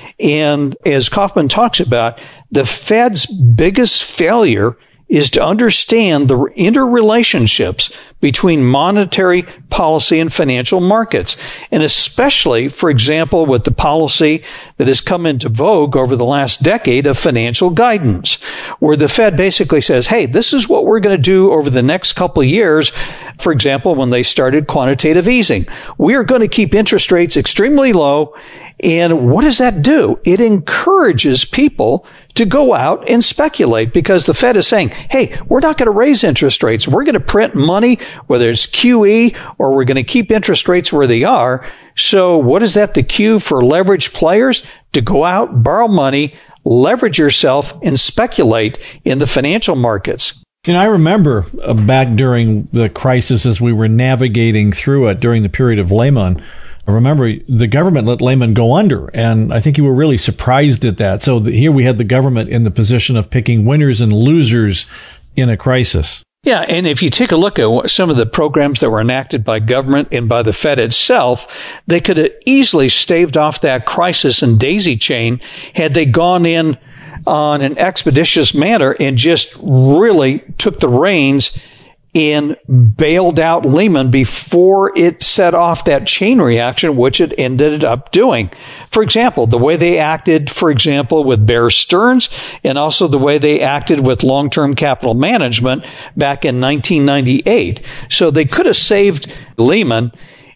And as Kaufman talks about, the Fed's biggest failure is to understand the interrelationships between monetary policy and financial markets. And especially, for example, with the policy that has come into vogue over the last decade of financial guidance, where the Fed basically says, hey, this is what we're going to do over the next couple of years. For example, when they started quantitative easing, we are going to keep interest rates extremely low. And what does that do? It encourages people to go out and speculate, because the Fed is saying, hey, we're not going to raise interest rates. We're going to print money, whether it's QE, or we're going to keep interest rates where they are. So what is that? The cue for leveraged players to go out, borrow money, leverage yourself, and speculate in the financial markets. And I remember back during the crisis as we were navigating through it during the period of Lehman, I remember the government let Lehman go under, and I think you were really surprised at that. So here we had the government in the position of picking winners and losers in a crisis. Yeah, and if you take a look at some of the programs that were enacted by government and by the Fed itself, they could have easily staved off that crisis and daisy chain had they gone in on an expeditious manner and just really took the reins and bailed out Lehman before it set off that chain reaction, which it ended up doing. For example, the way they acted, for example, with Bear Stearns, and also the way they acted with long-term capital management back in 1998. So they could have saved Lehman,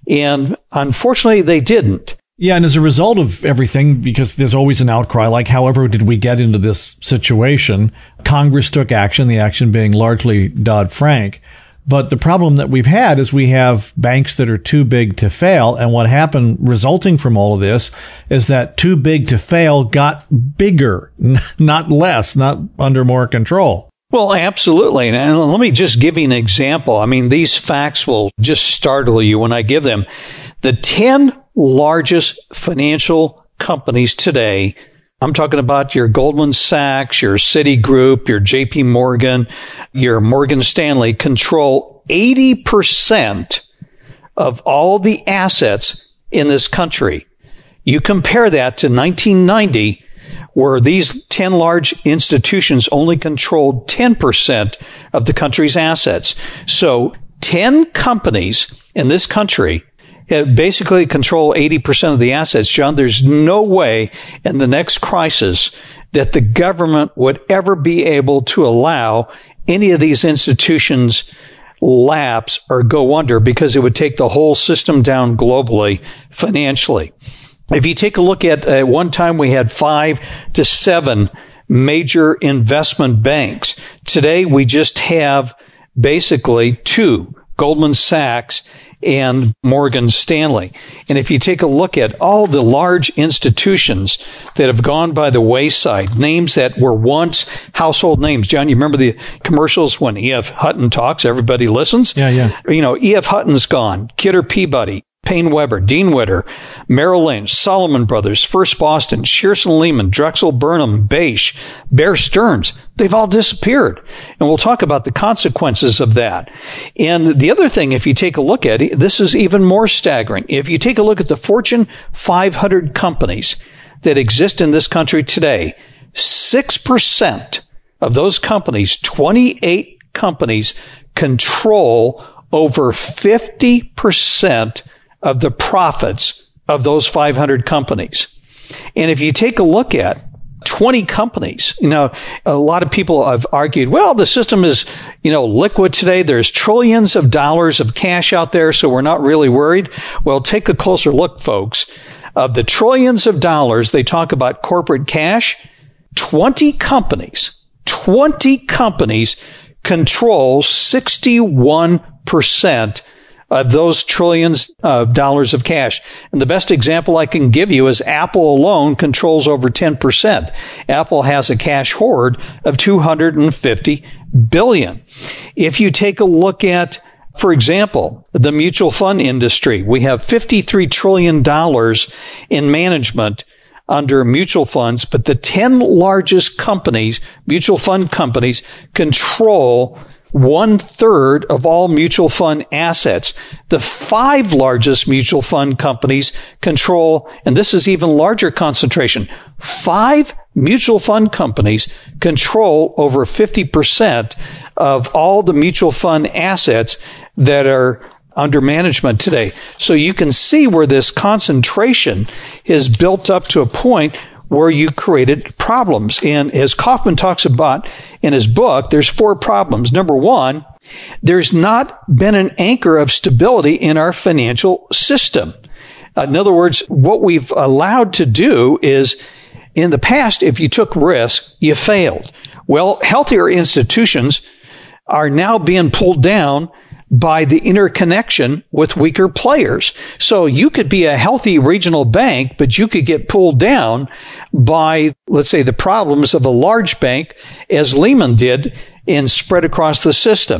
and unfortunately they didn't. Yeah, and as a result of everything, because there's always an outcry, like, however did we get into this situation? Congress took action, the action being largely Dodd-Frank. But the problem that we've had is we have banks that are too big to fail. And what happened resulting from all of this is that too big to fail got bigger, not less, not under more control. Well, absolutely. And let me just give you an example. I mean, these facts will just startle you when I give them. The 10 largest financial companies today, I'm talking about your Goldman Sachs, your Citigroup, your JP Morgan, your Morgan Stanley, control 80% of all the assets in this country. You compare that to 1990, where these 10 large institutions only controlled 10% of the country's assets. So 10 companies in this country basically control 80% of the assets. John, there's no way in the next crisis that the government would ever be able to allow any of these institutions lapse or go under, because it would take the whole system down globally financially. If you take a look at one time we had 5 to 7 major investment banks. Today we just have basically 2, Goldman Sachs and Morgan Stanley. And if you take a look at all the large institutions that have gone by the wayside, names that were once household names. John, you remember the commercials when E.F. Hutton talks, everybody listens? Yeah. You know, E.F. Hutton's gone, Kidder Peabody, Payne Weber, Dean Witter, Merrill Lynch, Salomon Brothers, First Boston, Shearson Lehman, Drexel Burnham, Bache, Bear Stearns. They've all disappeared. And we'll talk about the consequences of that. And the other thing, if you take a look at it, this is even more staggering. If you take a look at the Fortune 500 companies that exist in this country today, 6% of those companies, 28 companies, control over 50% of the profits of those 500 companies. And if you take a look at 20 companies, you know, a lot of people have argued, well, the system is, you know, liquid today. There's trillions of dollars of cash out there, so we're not really worried. Well, take a closer look, folks. Of the trillions of dollars they talk about corporate cash, 20 companies control 61% of those trillions of dollars of cash. And the best example I can give you is Apple alone controls over 10%. Apple has a cash hoard of $250 billion. If you take a look at, for example, the mutual fund industry, we have $53 trillion in management under mutual funds, but the 10 largest companies, mutual fund companies, control 1/3 of all mutual fund assets. The 5 largest mutual fund companies control, and this is even larger concentration, 5 mutual fund companies control over 50% of all the mutual fund assets that are under management today. So you can see where this concentration is built up to a point where you created problems. And as Kaufman talks about in his book, there's 4 problems. Number 1, there's not been an anchor of stability in our financial system. In other words, what we've allowed to do is, in the past, if you took risk, you failed. Well, healthier institutions are now being pulled down by the interconnection with weaker players. So you could be a healthy regional bank, but you could get pulled down by, let's say, the problems of a large bank, as Lehman did, and spread across the system.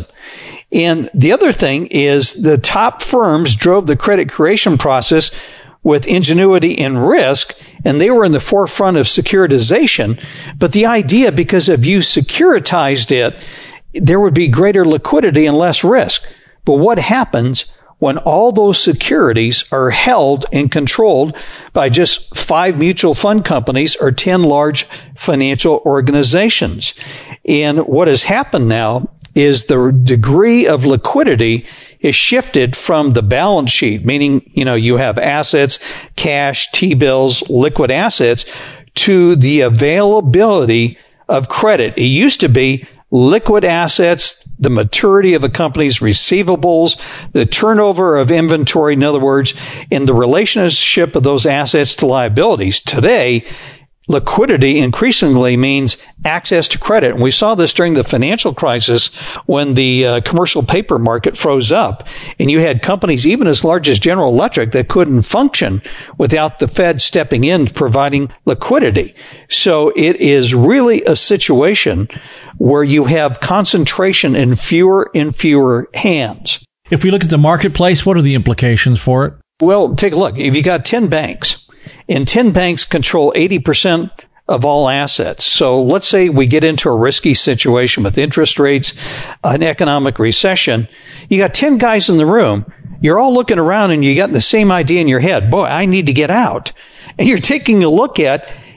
And the other thing is the top firms drove the credit creation process with ingenuity and risk, and they were in the forefront of securitization. But the idea, because if you securitized it, there would be greater liquidity and less risk. But what happens when all those securities are held and controlled by just 5 mutual fund companies or 10 large financial organizations? And what has happened now is the degree of liquidity is shifted from the balance sheet, meaning, you know, you have assets, cash, T-bills, liquid assets, to the availability of credit. It used to be liquid assets, the maturity of a company's receivables, the turnover of inventory, in other words, in the relationship of those assets to liabilities. Today, liquidity increasingly means access to credit. And we saw this during the financial crisis when the commercial paper market froze up. And you had companies even as large as General Electric that couldn't function without the Fed stepping in providing liquidity. So it is really a situation where you have concentration in fewer and fewer hands. If we look at the marketplace, what are the implications for it? Well, take a look. If you got 10 banks, and 10 banks control 80% of all assets. So let's say we get into a risky situation with interest rates, an economic recession. You got 10 guys in the room. You're all looking around and you got the same idea in your head. Boy, I need to get out. And you're taking a look at,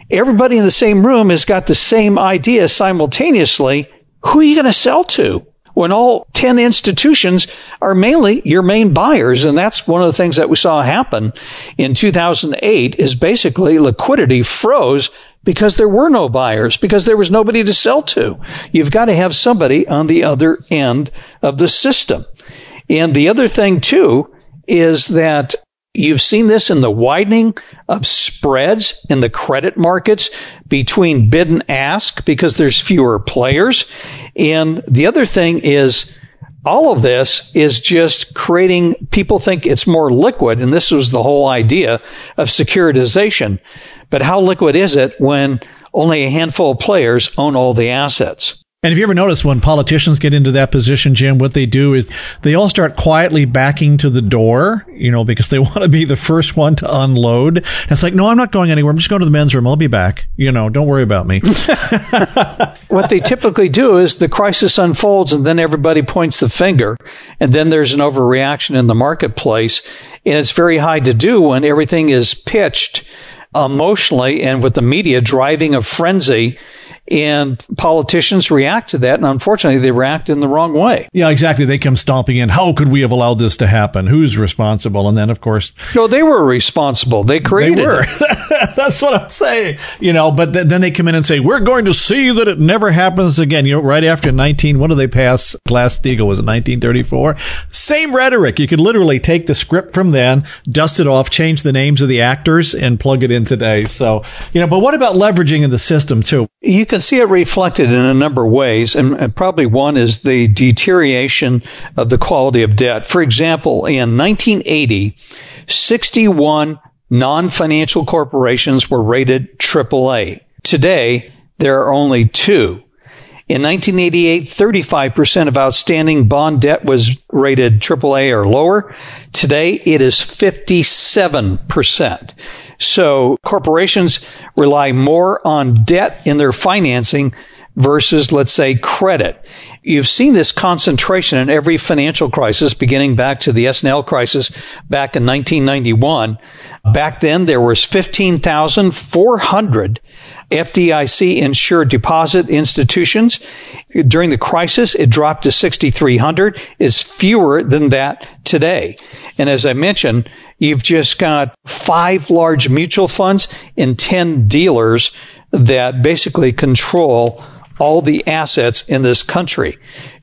everybody in the same room has got the same idea simultaneously. Who are you going to sell to when all 10 institutions are mainly your main buyers? And that's one of the things that we saw happen in 2008 is basically liquidity froze because there were no buyers, because there was nobody to sell to. You've got to have somebody on the other end of the system. And the other thing, too, is that you've seen this in the widening of spreads in the credit markets between bid and ask because there's fewer players. And the other thing is all of this is just creating, people think it's more liquid, and this was the whole idea of securitization. But how liquid is it when only a handful of players own all the assets? And have you ever noticed when politicians get into that position, Jim, what they do is they all start quietly backing to the door, because they want to be the first one to unload. And it's like, no, I'm not going anywhere. I'm just going to the men's room. I'll be back. Don't worry about me. What they typically do is the crisis unfolds and then everybody points the finger and then there's an overreaction in the marketplace. And it's very hard to do when everything is pitched emotionally and with the media driving a frenzy. And politicians react to that, and unfortunately, they react in the wrong way. Yeah, exactly. They come stomping in. How could we have allowed this to happen? Who's responsible? And then, of course... No, they were responsible. They created it. That's what I'm saying. But then they come in and say, we're going to see that it never happens again. Right after what did they pass? Glass-Steagall, was it 1934? Same rhetoric. You could literally take the script from then, dust it off, change the names of the actors, and plug it in today. So, but what about leveraging in the system, too? You can see it reflected in a number of ways, and probably one is the deterioration of the quality of debt. For example, in 1980, 61 non-financial corporations were rated AAA. Today, there are only 2. In 1988, 35% of outstanding bond debt was rated AAA or lower. Today, it is 57%. So corporations rely more on debt in their financing versus, let's say, credit. You've seen this concentration in every financial crisis, beginning back to the S&L crisis back in 1991. Back then, there was 15,400 FDIC-insured deposit institutions. During the crisis, it dropped to 6,300. It's fewer than that today. And as I mentioned, you've just got 5 large mutual funds and 10 dealers that basically control all the assets in this country.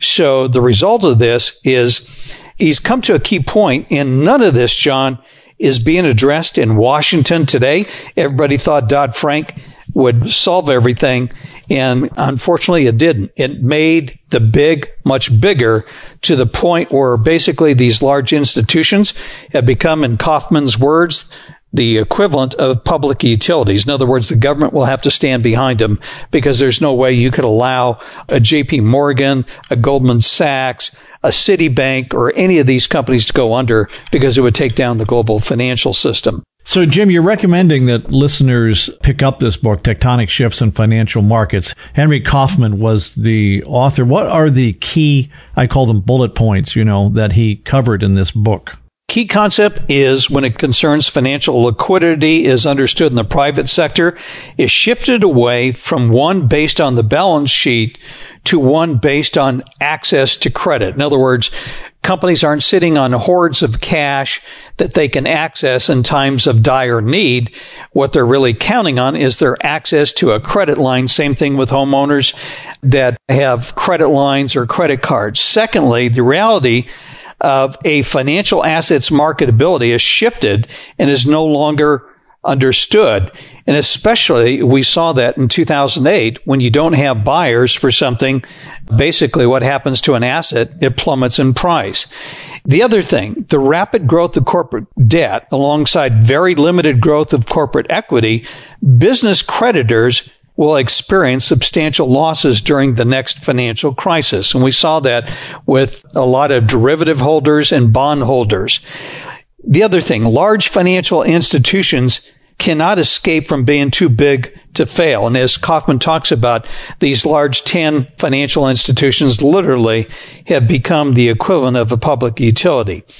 So the result of this is he's come to a key point, and none of this, John, is being addressed in Washington today. Everybody thought Dodd-Frank would solve everything, and unfortunately it didn't. It made the big much bigger to the point where basically these large institutions have become, in Kaufman's words, the equivalent of public utilities. In other words, the government will have to stand behind them because there's no way you could allow a JP Morgan, a Goldman Sachs, a Citibank, or any of these companies to go under because it would take down the global financial system. So, Jim, you're recommending that listeners pick up this book, Tectonic Shifts in Financial Markets. Henry Kaufman was the author. What are the key, I call them bullet points, that he covered in this book? Key concept is when it concerns financial liquidity is understood in the private sector, is shifted away from one based on the balance sheet to one based on access to credit. In other words, companies aren't sitting on hordes of cash that they can access in times of dire need. What they're really counting on is their access to a credit line. Same thing with homeowners that have credit lines or credit cards. Secondly, the reality of a financial asset's marketability has shifted and is no longer understood. And especially we saw that in 2008 when you don't have buyers for something. Basically what happens to an asset, it plummets in price. The other thing, the rapid growth of corporate debt alongside very limited growth of corporate equity, business creditors will experience substantial losses during the next financial crisis. And we saw that with a lot of derivative holders and bond holders. The other thing, large financial institutions cannot escape from being too big to fail. And as Kaufman talks about, these large 10 financial institutions literally have become the equivalent of a public utility.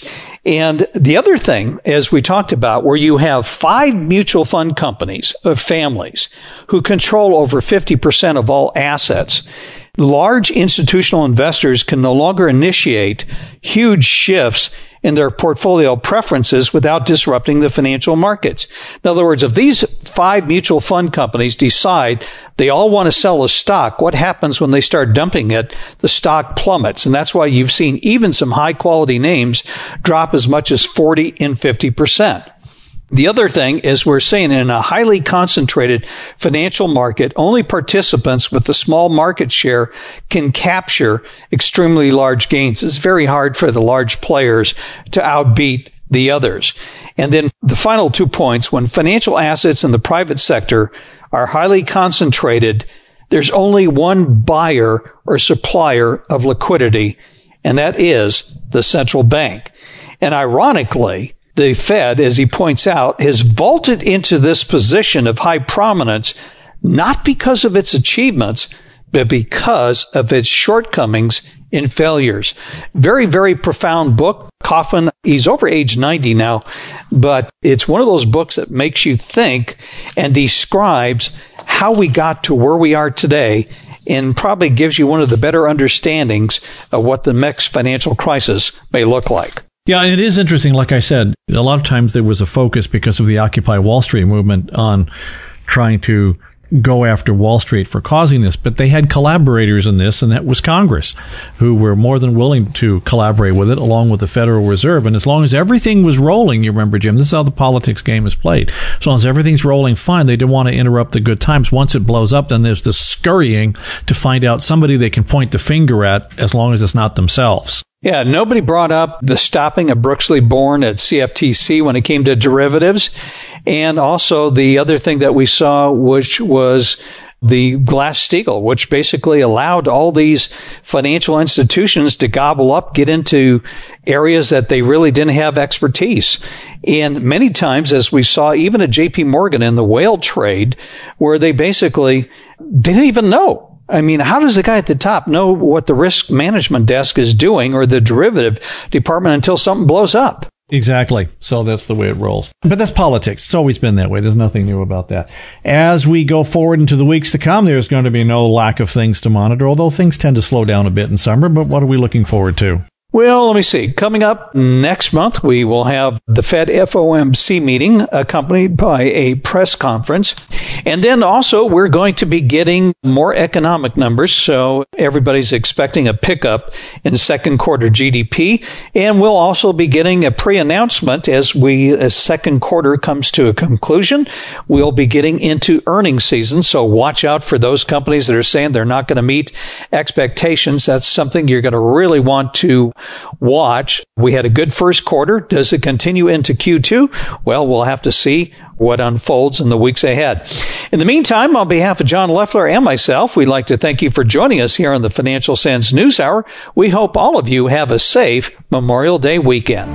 And the other thing, as we talked about, where you have 5 mutual fund companies of families who control over 50% of all assets, large institutional investors can no longer initiate huge shifts in their portfolio preferences without disrupting the financial markets. In other words, if these 5 mutual fund companies decide they all want to sell a stock, what happens when they start dumping it? The stock plummets. And that's why you've seen even some high quality names drop as much as 40 and 50%. The other thing is we're saying in a highly concentrated financial market, only participants with a small market share can capture extremely large gains. It's very hard for the large players to outbeat the others. And then the final 2 points, when financial assets in the private sector are highly concentrated, there's only one buyer or supplier of liquidity, and that is the central bank. And ironically, the Fed, as he points out, has vaulted into this position of high prominence, not because of its achievements, but because of its shortcomings and failures. Very, very profound book. Kaufman, he's over age 90 now, but it's one of those books that makes you think and describes how we got to where we are today, and probably gives you one of the better understandings of what the next financial crisis may look like. Yeah, it is interesting. Like I said, a lot of times there was a focus because of the Occupy Wall Street movement on trying to go after Wall Street for causing this. But they had collaborators in this, and that was Congress, who were more than willing to collaborate with it, along with the Federal Reserve. And as long as everything was rolling, you remember, Jim, this is how the politics game is played. As long as everything's rolling fine, they didn't want to interrupt the good times. Once it blows up, then there's this scurrying to find out somebody they can point the finger at, as long as it's not themselves. Yeah, nobody brought up the stopping of Brooksley Born at CFTC when it came to derivatives. And also the other thing that we saw, which was the Glass-Steagall, which basically allowed all these financial institutions to gobble up, get into areas that they really didn't have expertise. And many times, as we saw even at JP Morgan in the whale trade, where they basically didn't even know. I mean, how does the guy at the top know what the risk management desk is doing or the derivative department until something blows up? Exactly. So that's the way it rolls. But that's politics. It's always been that way. There's nothing new about that. As we go forward into the weeks to come, there's going to be no lack of things to monitor, although things tend to slow down a bit in summer. But what are we looking forward to? Well, let me see. Coming up next month, we will have the Fed FOMC meeting accompanied by a press conference. And then also we're going to be getting more economic numbers. So everybody's expecting a pickup in second quarter GDP. And we'll also be getting a pre-announcement as second quarter comes to a conclusion. We'll be getting into earnings season. So watch out for those companies that are saying they're not going to meet expectations. That's something you're going to really want to watch. We had a good first quarter. Does it continue into Q2? Well, we'll have to see what unfolds in the weeks ahead. In the meantime, on behalf of John Loeffler and myself, we'd like to thank you for joining us here on the Financial Sense News Hour. We hope all of you have a safe Memorial Day weekend.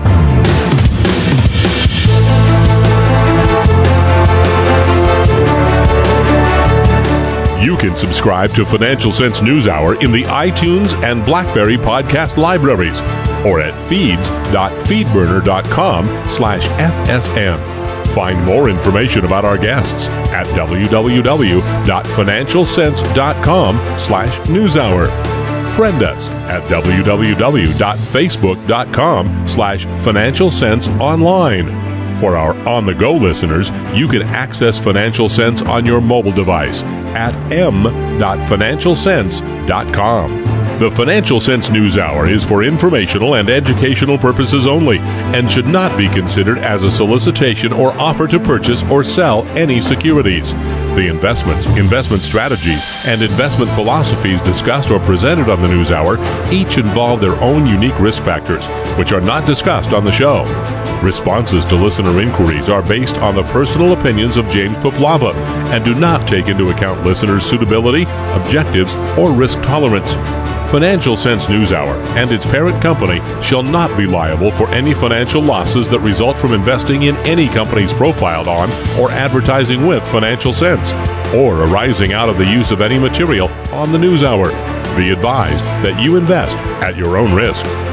You can subscribe to Financial Sense News Hour in the iTunes and BlackBerry podcast libraries or at feeds.feedburner.com/FSN. Find more information about our guests at www.financialsense.com/newshour. Friend us at www.facebook.com/financialsenseonline. For our on-the-go listeners, you can access Financial Sense on your mobile device at m.financialsense.com. The Financial Sense News Hour is for informational and educational purposes only and should not be considered as a solicitation or offer to purchase or sell any securities. The investments, investment strategies, and investment philosophies discussed or presented on the News Hour each involve their own unique risk factors, which are not discussed on the show. Responses to listener inquiries are based on the personal opinions of James Poplava and do not take into account listeners' suitability, objectives, or risk tolerance. Financial Sense News Hour and its parent company shall not be liable for any financial losses that result from investing in any companies profiled on or advertising with Financial Sense, or arising out of the use of any material on the News Hour. Be advised that you invest at your own risk.